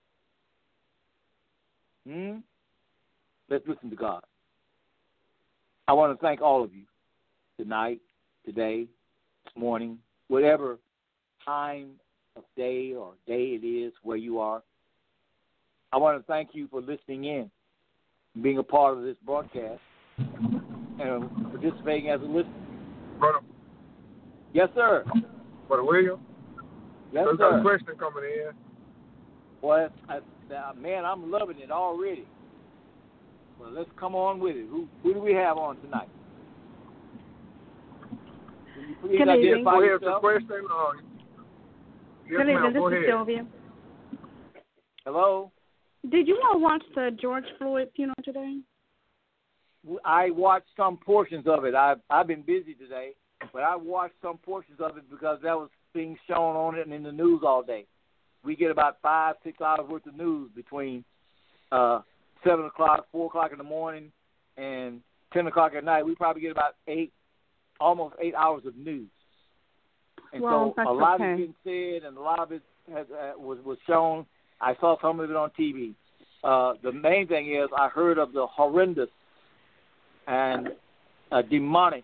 Let's listen to God. I want to thank all of you tonight, today, this morning, whatever time of day or day it is where you are. I want to thank you for listening in, being a part of this broadcast, and participating as a listener. Brother. Yes, sir. Brother William. Yes, There's sir. a question coming in. Well, man, I'm loving it already. Well, let's come on with it. Who do we have on tonight? Can you please Good evening. identify Go ahead yourself? with the question. Yes, Good ma'am. evening. Go This ahead. is Sylvia. Hello? Did you all watch the George Floyd funeral today? I watched some portions of it. I've been busy today, but I watched some portions of it because that was being shown on it and in the news all day. We get about 5-6 hours worth of news between 7 o'clock, 4 o'clock in the morning, and 10 o'clock at night. We probably get about almost 8 hours of news. And well, so a lot of it getting said, and a lot of it was shown. I saw some of it on TV. The main thing is I heard of the horrendous and demonic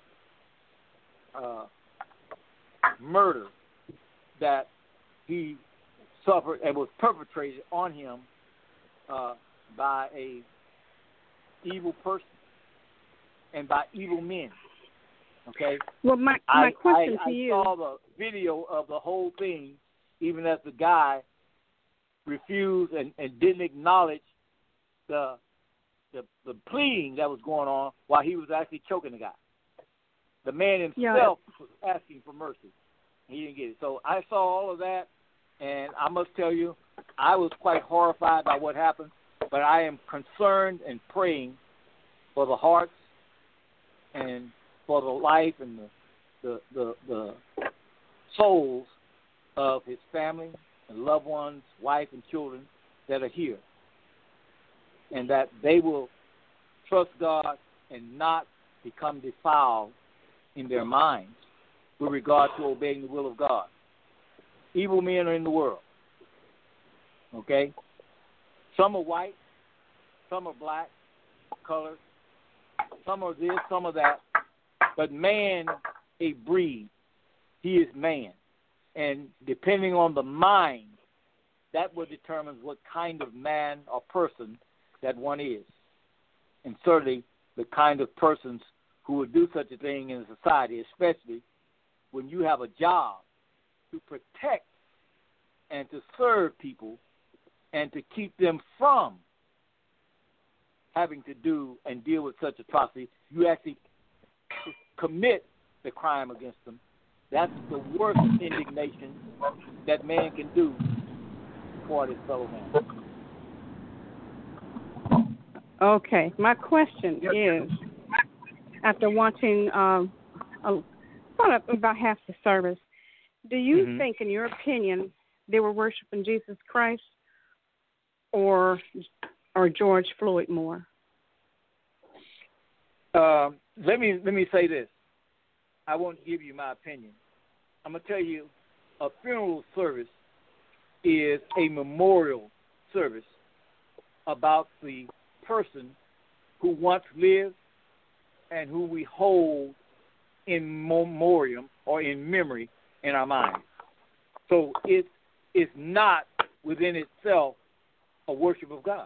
murder that he suffered and was perpetrated on him by a evil person and by evil men. Okay? Well, my question to you. I saw the video of the whole thing, even as the guy refused and didn't acknowledge the pleading that was going on while he was actually choking the guy. The man himself was asking for mercy. He didn't get it. So I saw all of that, and I must tell you, I was quite horrified by what happened, but I am concerned and praying for the hearts and for the life and the souls of his family and loved ones, wife and children that are here, and that they will trust God and not become defiled in their minds with regard to obeying the will of God. Evil men are in the world, okay? Some are white, some are black, colored, some are this, some are that, but man, a breed, he is man. And depending on the mind, that will determine what kind of man or person that one is. And certainly the kind of persons who would do such a thing in society, especially when you have a job to protect and to serve people and to keep them from having to do and deal with such atrocity, you actually commit the crime against them. That's the worst indignation that man can do for his fellow man. Okay. My question is, after watching about half the service, do you think, in your opinion, they were worshiping Jesus Christ or George Floyd more? Let me say this. I won't give you my opinion. I'm going to tell you, a funeral service is a memorial service about the person who once lived and who we hold in memoriam or in memory in our minds. So it's not within itself a worship of God.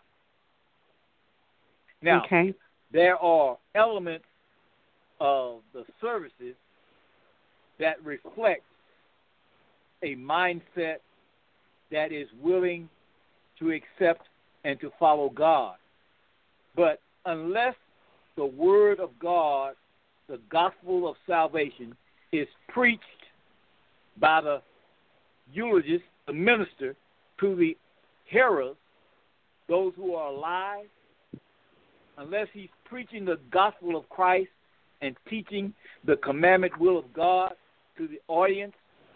Now, there are elements of the services that reflect a mindset that is willing to accept and to follow God. But unless the word of God, the gospel of salvation, is preached by the eulogist, the minister, to the hearers, those who are alive, unless he's preaching the gospel of Christ and teaching the commandment will of God to the audience,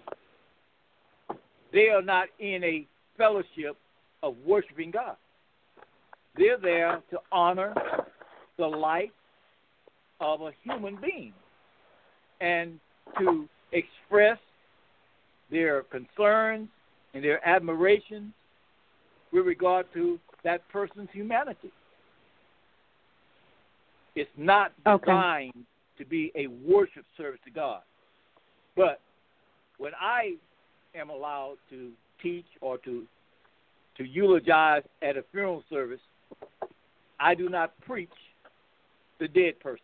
they are not in a fellowship of worshiping God. They're there to honor the life of a human being and to express their concerns and their admiration with regard to that person's humanity. It's not designed to be a worship service to God. But when I am allowed to teach or to eulogize at a funeral service, I do not preach the dead person.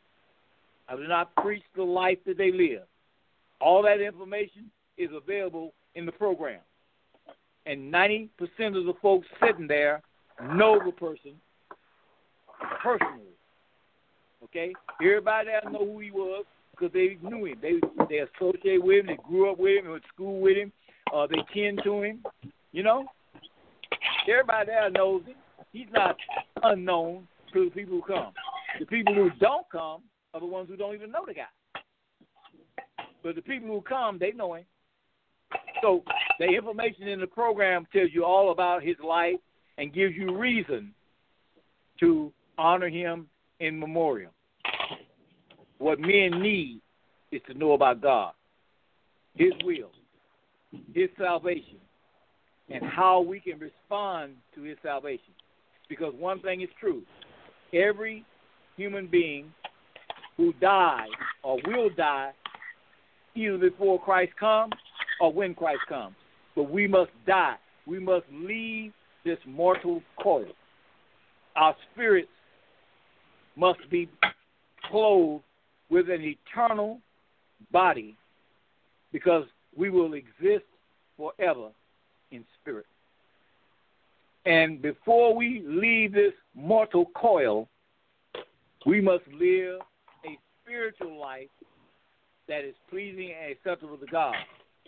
I do not preach the life that they live. All that information is available in the program. And 90% of the folks sitting there know the person personally. Okay? Everybody there know who he was because they knew him. They associated with him. They grew up with him. They went to school with him. They kin to him. You know? Everybody there knows him. He's not unknown to the people who come. The people who don't come are the ones who don't even know the guy. But the people who come, they know him. So the information in the program tells you all about his life and gives you reason to honor him in memoriam. What men need is to know about God, his will, his salvation, and how we can respond to his salvation. Because one thing is true. Every human being who dies or will die either before Christ comes or when Christ comes. But we must die. We must leave this mortal coil. Our spirits must be clothed with an eternal body because we will exist forever in spirit. And before we leave this mortal coil, we must live a spiritual life that is pleasing and acceptable to God,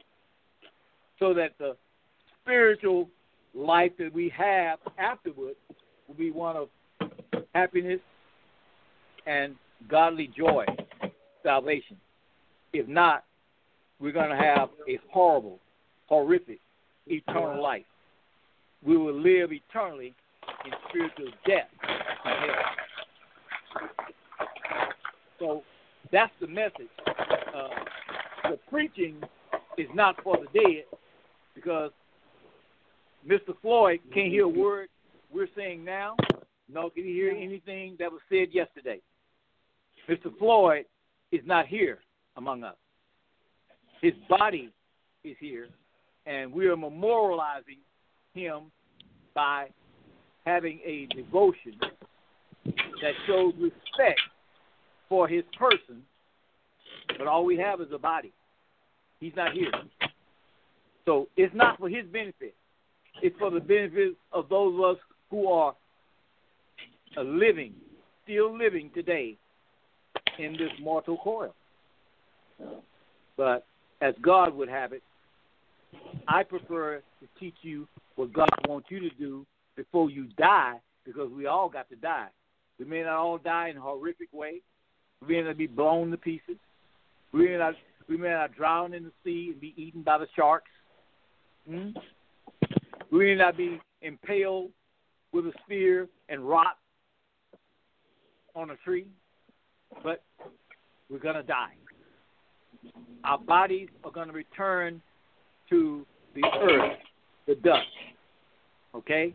so that the spiritual life that we have afterward will be one of happiness and godly joy, salvation. If not, we're going to have a horrible, horrific, eternal life. We will live eternally in spiritual death in hell. So that's the message. The preaching is not for the dead because Mr. Floyd can't hear a word we're saying now, nor can he hear anything that was said yesterday. Mr. Floyd is not here among us. His body is here, and we are memorializing him by having a devotion that shows respect for his person, but all we have is a body. He's not here. So it's not for his benefit. It's for the benefit of those of us who are still living today in this mortal coil. But as God would have it, I prefer to teach you what God wants you to do before you die, because we all got to die. We may not all die in a horrific way. We may not be blown to pieces. We may not drown in the sea and be eaten by the sharks. We may not be impaled with a spear and rot on a tree, but we're going to die. Our bodies are going to return to the earth, the dust. Okay?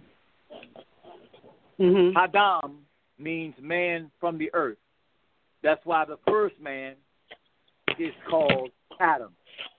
Hadam means man from the earth. That's why the first man is called Adam.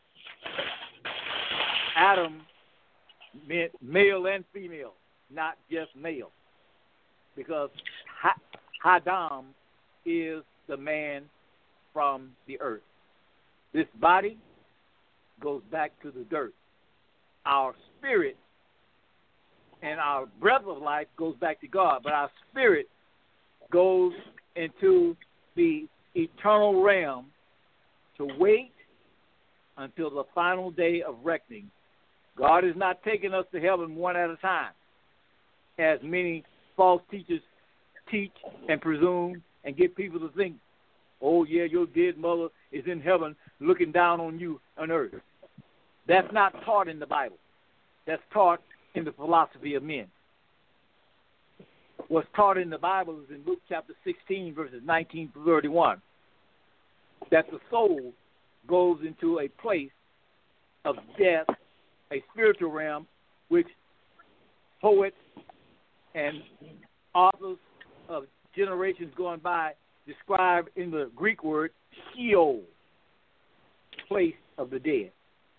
Adam meant male and female, not just male, because Hadam is the man from the earth. This body goes back to the dirt. Our spirit and our breath of life goes back to God, but our spirit goes into the eternal realm to wait until the final day of reckoning. God is not taking us to heaven one at a time, as many false teachers teach and presume and get people to think, oh, yeah, your dead mother is in heaven looking down on you on earth. That's not taught in the Bible. That's taught in the philosophy of men. What's taught in the Bible is in Luke chapter 16, verses 19 to 31, that the soul goes into a place of death, a spiritual realm, which poets and authors of generations going by describe in the Greek word Sheol, place of the dead.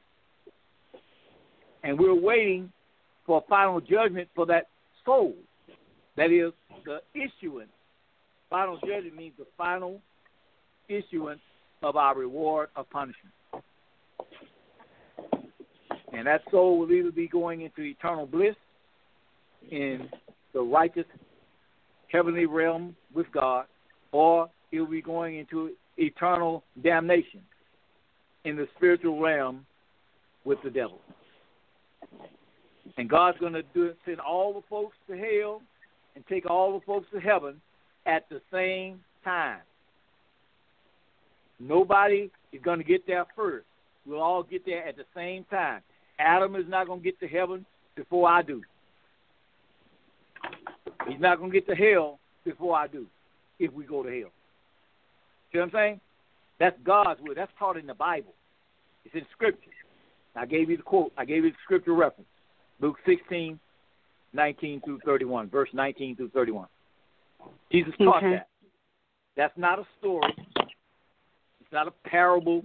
And we're waiting for a final judgment for that soul. That is the issuance. Final judgment means the final issuance of our reward of punishment. And that soul will either be going into eternal bliss in the righteous heavenly realm with God, or it will be going into eternal damnation in the spiritual realm with the devil. And God's going to send all the folks to hell and take all the folks to heaven at the same time. Nobody is going to get there first. We'll all get there at the same time. Adam is not going to get to heaven before I do. He's not going to get to hell before I do, if we go to hell. See what I'm saying? That's God's word. That's taught in the Bible. It's in Scripture. I gave you the quote. I gave you the scripture reference. Luke 16, 19 through 31, verse 19 through 31. Jesus taught that. That's not a story. It's not a parable.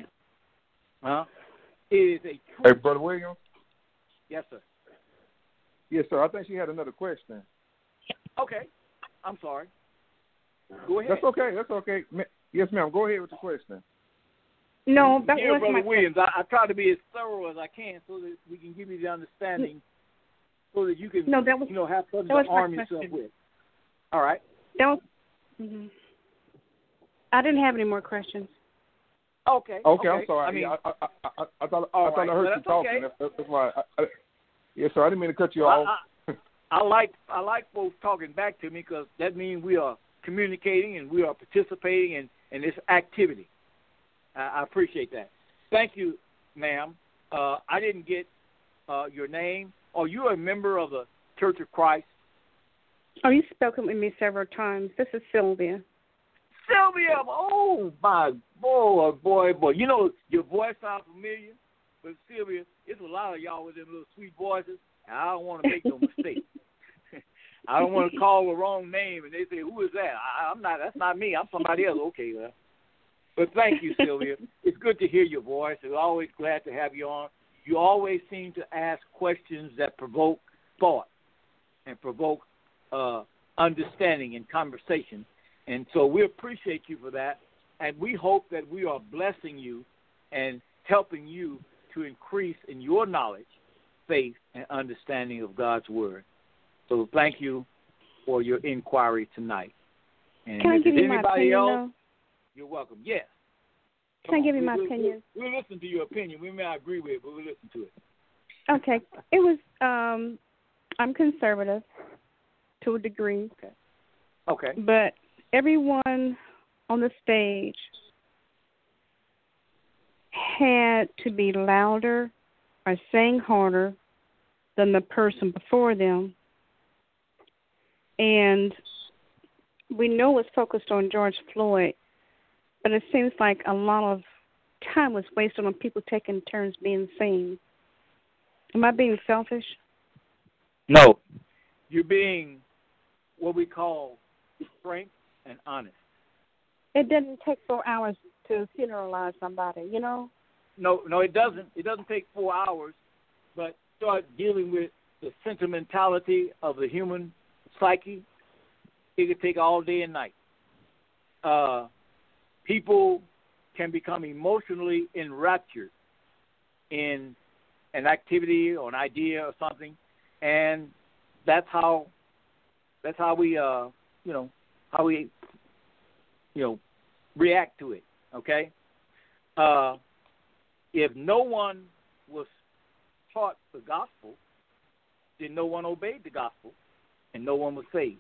It is a truth. Hey, Brother Williams? Yes, sir. Yes, sir. I think she had another question. Okay. I'm sorry. Go ahead. That's okay. That's okay. Yes, ma'am. Go ahead with the question. No, that was Brother my Williams, I try to be as thorough as I can so that we can give you the understanding so that you can have something to arm yourself with. All right. That was, I didn't have any more questions. Okay. I'm sorry. I mean, I thought I heard you talking. Okay. That's why. Yes, sir. I didn't mean to cut you off. I like folks talking back to me because that means we are communicating and we are participating in this activity. I appreciate that. Thank you, ma'am. I didn't get your name. Are you a member of the Church of Christ? Oh, you've spoken with me several times. This is Sylvia. Sylvia, oh, my boy. You know, your voice sounds familiar, but Sylvia, it's a lot of y'all with them little sweet voices, and I don't want to make no mistake. I don't want to call the wrong name, and they say, who is that? I'm not. That's not me. I'm somebody else. Okay, well. But thank you, Sylvia. It's good to hear your voice. We're always glad to have you on. You always seem to ask questions that provoke thought and provoke understanding and conversation. And so we appreciate you for that. And we hope that we are blessing you and helping you to increase in your knowledge, faith, and understanding of God's Word. So thank you for your inquiry tonight. And can I give you my opinion, else, though? you're welcome. Yes. Can I give you my opinion? We'll listen to your opinion. We may not agree with it, but we'll listen to it. Okay. It was, I'm conservative to a degree. Okay. But everyone on the stage had to be louder or sing harder than the person before them. And we know it's focused on George Floyd, but it seems like a lot of time was wasted on people taking turns being seen. Am I being selfish? No. You're being what we call frank and honest. It doesn't take 4 hours to funeralize somebody, you know? No, it doesn't. It doesn't take 4 hours, but start dealing with the sentimentality of the human psyche. It could take all day and night. People can become emotionally enraptured in an activity or an idea or something, and that's how we react to it. Okay. If no one was taught the gospel, then no one obeyed the gospel, and no one was saved.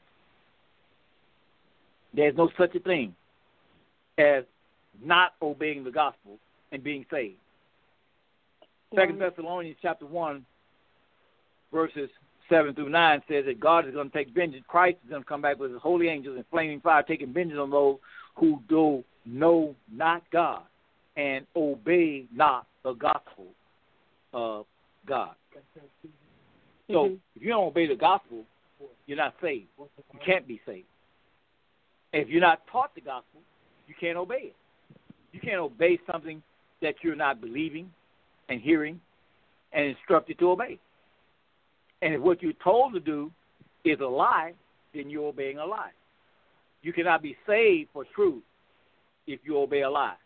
There's no such a thing as not obeying the gospel and being saved. 2 Thessalonians chapter 1, verses 7 through 9 says that God is going to take vengeance. Christ is going to come back with his holy angels in flaming fire, taking vengeance on those who do know not God and obey not the gospel of God. So if you don't obey the gospel, you're not saved. You can't be saved. If you're not taught the gospel, you can't obey it. You can't obey something that you're not believing and hearing and instructed to obey. And if what you're told to do is a lie, then you're obeying a lie. You cannot be saved for truth if you obey a lie.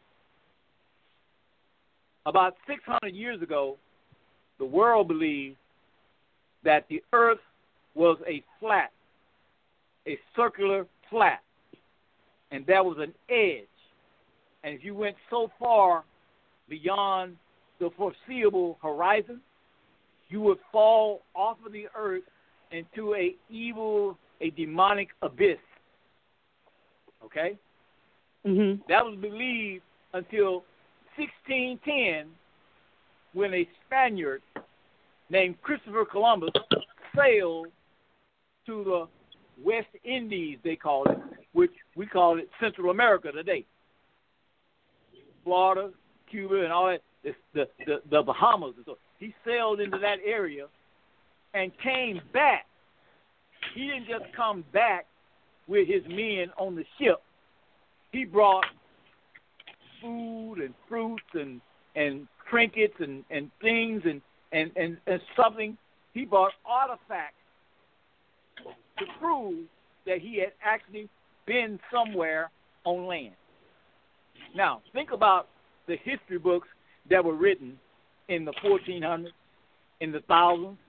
About 600 years ago, the world believed that the earth was a circular flat, and there was an edge. And if you went so far beyond the foreseeable horizon, you would fall off of the earth into a demonic abyss. Okay? Mm-hmm. That was believed until 1610, when a Spaniard named Christopher Columbus sailed to the West Indies, they call it, which we call it Central America today. Florida, Cuba, and all that, the Bahamas. And so he sailed into that area and came back. He didn't just come back with his men on the ship. He brought food and fruits and trinkets and things and something. He brought artifacts to prove that he had actually been somewhere on land. Now, think about the history books that were written in the 1400s, in the thousands,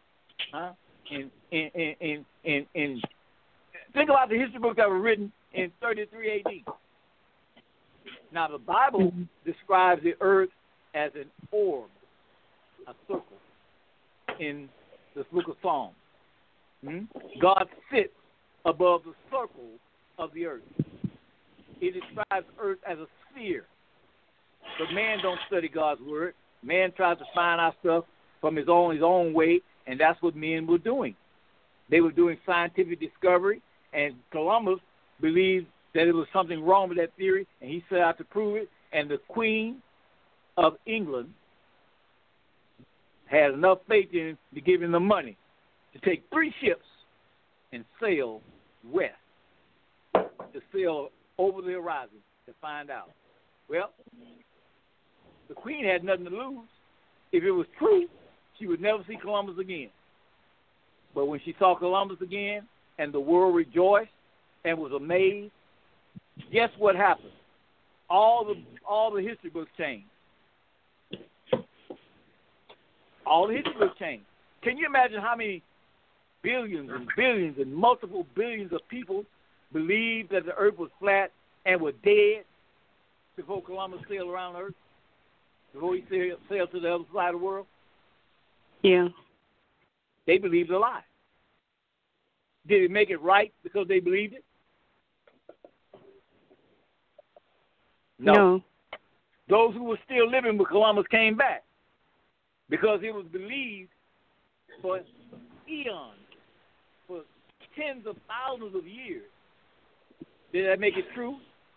think about the history books that were written in 33 AD. Now, the Bible describes the earth as an orb, a circle, in the book of Psalms. God sits above the circle of the earth. It describes earth as a sphere. But man don't study God's word. Man tries to find out stuff from his own way, and that's what men were doing. They were doing scientific discovery, and Columbus believed that there was something wrong with that theory, and he set out to prove it, and the Queen of England had enough faith in him to give him the money to take 3 ships and sail west, to sail over the horizon to find out. Well, the Queen had nothing to lose. If it was true, she would never see Columbus again. But when she saw Columbus again and the world rejoiced and was amazed, guess what happened? All the history books changed. All the history books changed. Can you imagine how many billions and billions and multiple billions of people believed that the earth was flat and were dead before Columbus sailed around the earth, before he sailed to the other side of the world? Yeah. They believed a lie. Did it make it right because they believed it? No. Those who were still living with Columbus came back because it was believed for eons, for tens of thousands of years. Did that make it true?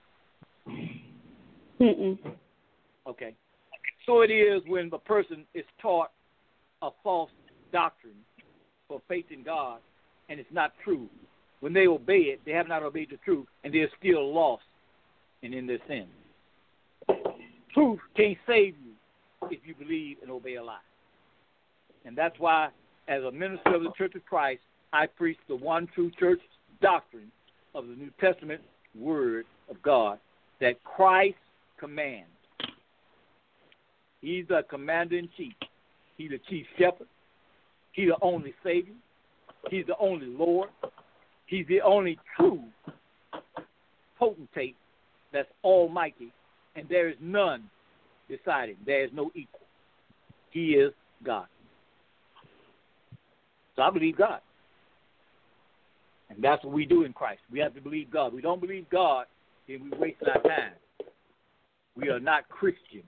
Mm-mm. Okay. So it is when a person is taught a false doctrine for faith in God and it's not true. When they obey it, they have not obeyed the truth and they're still lost and in their sin. Truth can't save you if you believe and obey a lie. And that's why, as a minister of the Church of Christ, I preach the one true church doctrine of the New Testament Word of God that Christ commands. He's the commander-in-chief. He's the chief shepherd. He's the only Savior. He's the only Lord. He's the only true potentate that's almighty, and there is none beside him. There is no equal. He is God. So I believe God. And that's what we do in Christ. We have to believe God. We don't believe God, then we waste our time. We are not Christians.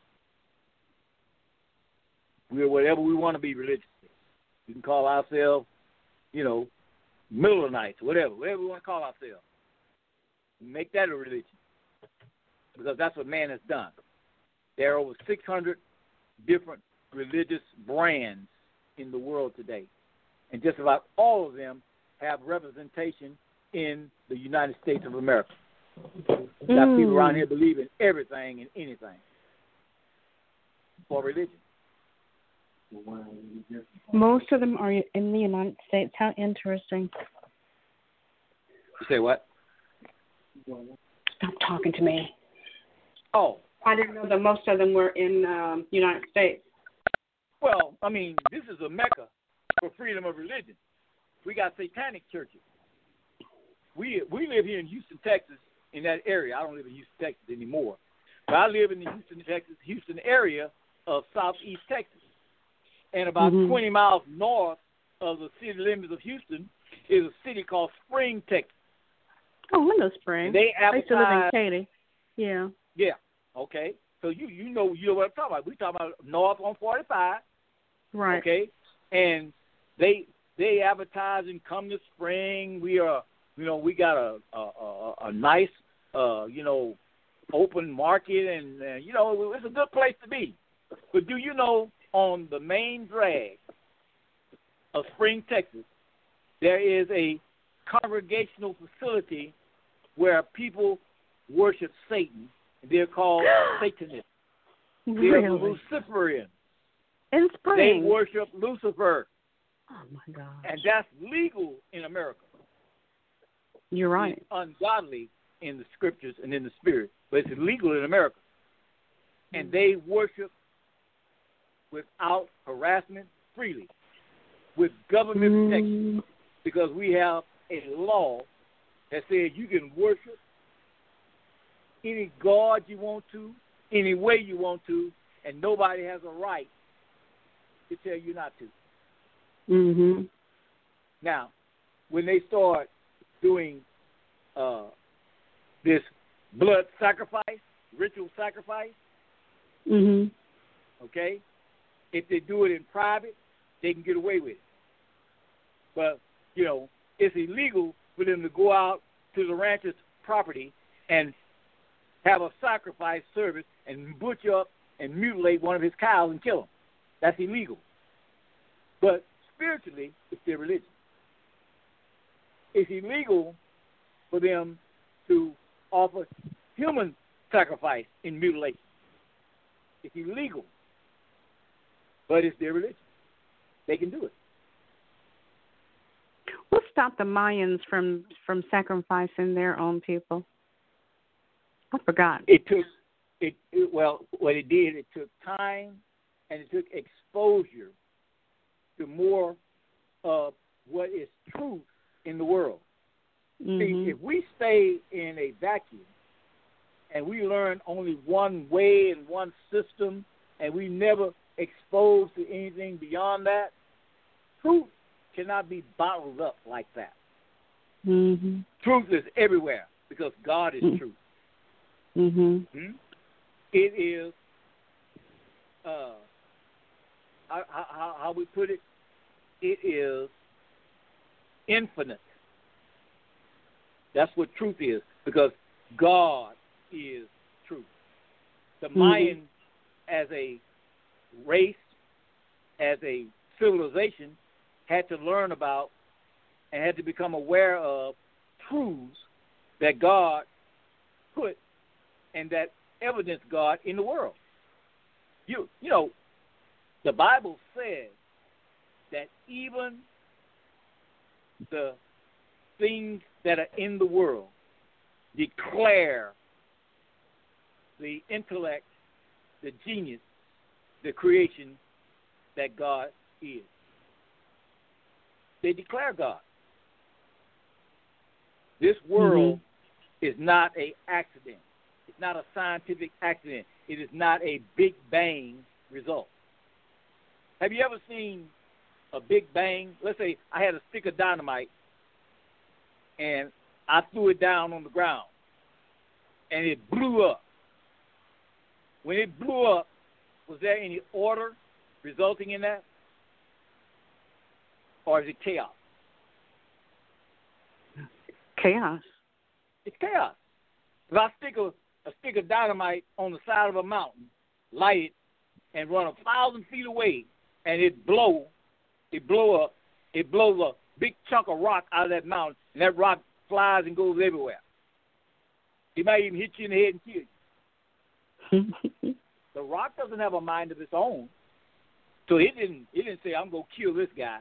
We are whatever we want to be religiously. We can call ourselves, Millernites, whatever we want to call ourselves. Make that a religion. Because that's what man has done. There are over 600 different religious brands in the world today. And just about all of them have representation in the United States of America. You got people around here believing everything and anything for religion. Most of them are in the United States. How interesting. You say what? Stop talking to me. Oh. I didn't know that most of them were in United States. Well, this is a mecca for freedom of religion. We got satanic churches. We live here in Houston, Texas, in that area. I don't live in Houston, Texas anymore. But I live in the Houston area of southeast Texas. And about 20 miles north of the city limits of Houston is a city called Spring, Texas. Oh, I know Spring. And they I used to live in Katy. Yeah. Yeah. Okay. So you know what I'm talking about. We're talking about north on 45. Right. Okay. And they advertise and come to Spring. We are, we got a nice, open market, and it's a good place to be. But do you know, on the main drag of Spring, Texas, there is a congregational facility where people worship Satan, and they're called Satanists. They're Luciferians. In Spring. They worship Lucifer. Oh, my God. And that's legal in America. You're right. It's ungodly in the scriptures and in the spirit, but it's illegal in America. And they worship without harassment, freely, with government protection, because we have a law that says you can worship any God you want to, any way you want to, and nobody has a right to tell you not to. Mm-hmm. Now, when they start doing this blood sacrifice, ritual sacrifice, okay, if they do it in private, they can get away with it. But, it's illegal for them to go out to the rancher's property and have a sacrifice service and butcher up and mutilate one of his cows and kill him. That's illegal. But spiritually, it's their religion. It's illegal for them to offer human sacrifice in mutilation. It's illegal. But it's their religion. They can do it. What stopped the Mayans from sacrificing their own people? I forgot. What it did, it took time and it took exposure to more what is truth in the world. Mm-hmm. See, if we stay in a vacuum and we learn only one way and one system and we never exposed to anything beyond that, truth cannot be bottled up like that. Mm-hmm. Truth is everywhere because God is truth. Mm-hmm. It is, how we put it, it is infinite. That's what truth is, because God is truth. The Mayans, as a race, as a civilization, had to learn about and had to become aware of truths that God put and that evidence God in the world. You know, the Bible says that even the things that are in the world declare the intellect, the genius, the creation that God is. They declare God. This world is not an accident. It's not a scientific accident. It is not a Big Bang result. Have you ever seen a Big Bang? Let's say I had a stick of dynamite and I threw it down on the ground and it blew up. When it blew up, was there any order resulting in that? Or is it chaos? Chaos. It's chaos. If I stick a stick of dynamite on the side of a mountain, light it, and run 1,000 feet away, and it blows up, it blows a big chunk of rock out of that mountain, and that rock flies and goes everywhere. It might even hit you in the head and kill you. The rock doesn't have a mind of its own, so it didn't say, I'm going to kill this guy.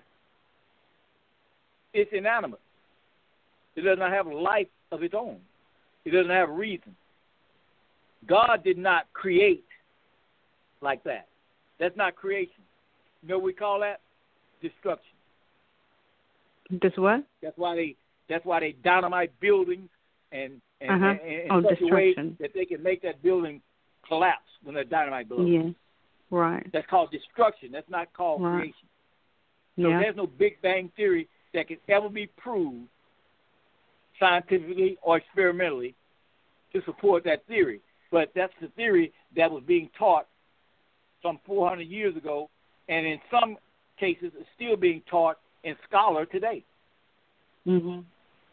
It's inanimate. It does not have a life of its own. It doesn't have reason. God did not create like that. That's not creation. You know what we call that? Destruction. This what? That's why they dynamite buildings and in such a way that they can make that building collapse when they're dynamite buildings. Yeah. Right. That's called destruction. That's not called creation. So there's no Big Bang theory that can ever be proved scientifically or experimentally to support that theory. But that's the theory that was being taught some 400 years ago, and in some cases is still being taught in scholar today. Mm-hmm.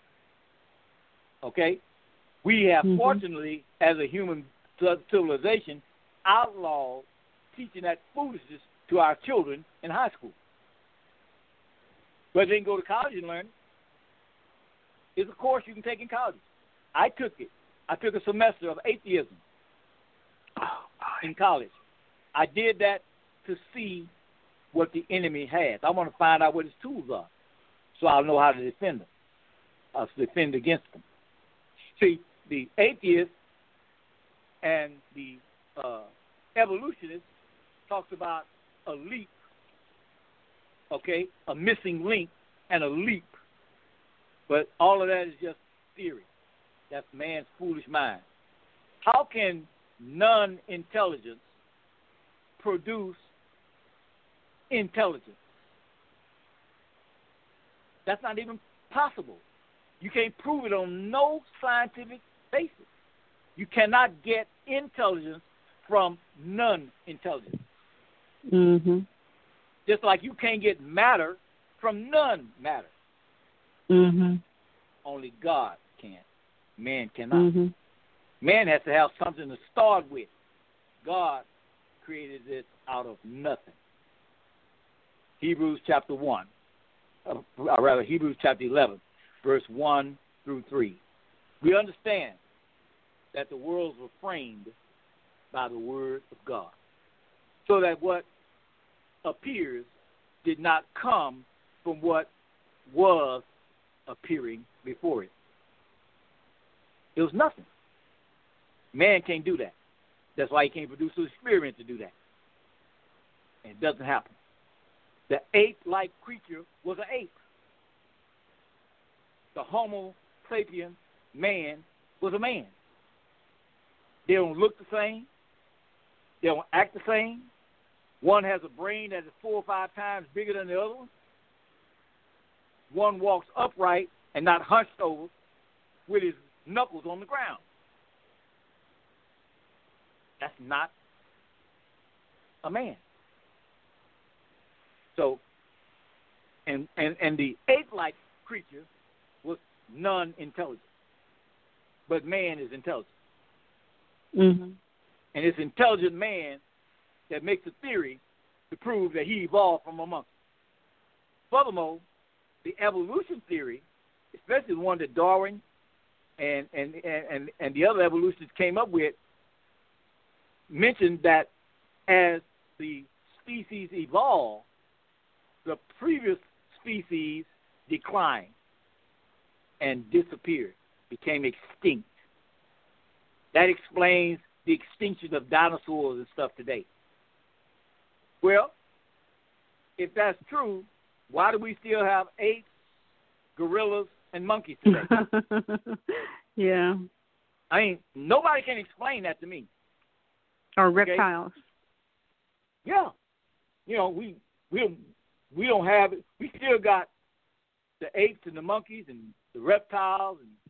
Okay? We have, fortunately, as a human civilization, outlawed teaching that foolishness to our children in high school. But they can go to college and learn it. It's a course you can take in college. I took it. I took a semester of atheism in college. I did that to see what the enemy has. I want to find out what his tools are so I'll know how to defend them. I'll defend against them. See, the atheist and the evolutionist talks about a leap, okay, a missing link and a leap. But all of that is just theory. That's man's foolish mind. How can non-intelligence produce intelligence? That's not even possible. You can't prove it on no scientific basis. You cannot get intelligence from non-intelligence. Mm-hmm. Just like you can't get matter from non-matter. Mm-hmm. Only God can. Man cannot. Mm-hmm. Man has to have something to start with. God created this out of nothing. Hebrews chapter 11, verse 1 through 3. We understand that the worlds were framed by the word of God, so that what appears did not come from what was appearing before it. It was nothing. Man can't do that. That's why he can't produce an experiment to do that. And it doesn't happen. The ape-like creature was an ape. the Homo sapien man was a man. They don't look the same. They don't act the same. One has a brain that is 4 or 5 times bigger than the other one. One walks upright and not hunched over with his knuckles on the ground. That's not a man. So, and the ape-like creature was non-intelligent. But man is intelligent. Mm-hmm. And it's intelligent man that makes a theory to prove that he evolved from a monkey. Furthermore, the evolution theory, especially the one that Darwin and the other evolutionists came up with, mentioned that as the species evolved, the previous species declined and disappeared, became extinct. That explains the extinction of dinosaurs and stuff today. Well, if that's true, why do we still have apes, gorillas, and monkeys today? Yeah. I mean, nobody can explain that to me. Or reptiles. Okay? Yeah. You know, we don't have it. We still got the apes and the monkeys and the reptiles and,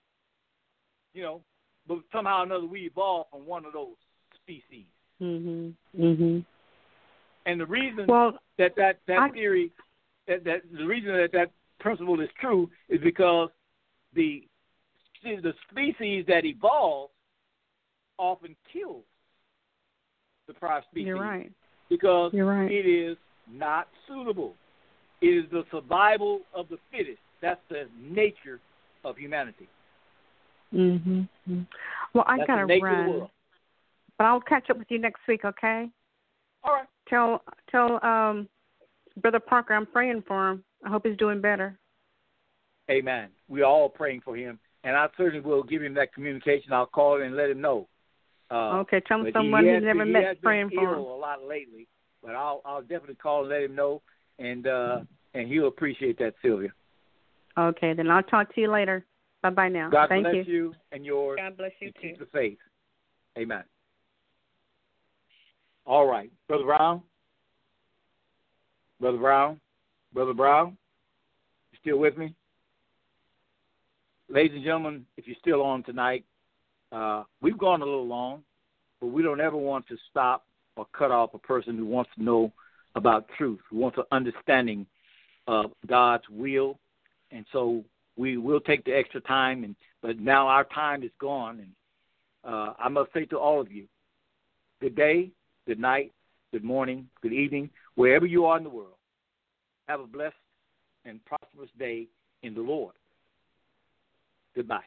you know, but somehow or another we evolved from one of those species. Mhm. Mhm. And the reason that theory, that the reason that principle is true is because the species that evolves often kills the prior species. You're right. Because You're right. it is not suitable. It is the survival of the fittest. That's the nature of humanity. Mhm. Well, I That's gotta the nature of the run, world. but I'll catch up with you next week. Okay? All right. Tell Brother Parker I'm praying for him. I hope he's doing better. Amen. We are all praying for him, and I certainly will give him that communication. I'll call him and let him know. Okay, tell him someone he's never met praying for him. He has been ill a lot lately, but I'll definitely call and let him know, and he'll appreciate that, Sylvia. Okay, then I'll talk to you later. Bye-bye now. God Thank bless you and yours. God bless you, and too. Keep the faith. Amen. All right. Brother Brown? Brother Brown? Brother Brown? You still with me? Ladies and gentlemen, if you're still on tonight, we've gone a little long, but we don't ever want to stop or cut off a person who wants to know about truth, who wants an understanding of God's will. And so we will take the extra time, but now our time is gone. And I must say to all of you, good day, good night, good morning, good evening, wherever you are in the world. Have a blessed and prosperous day in the Lord. Goodbye.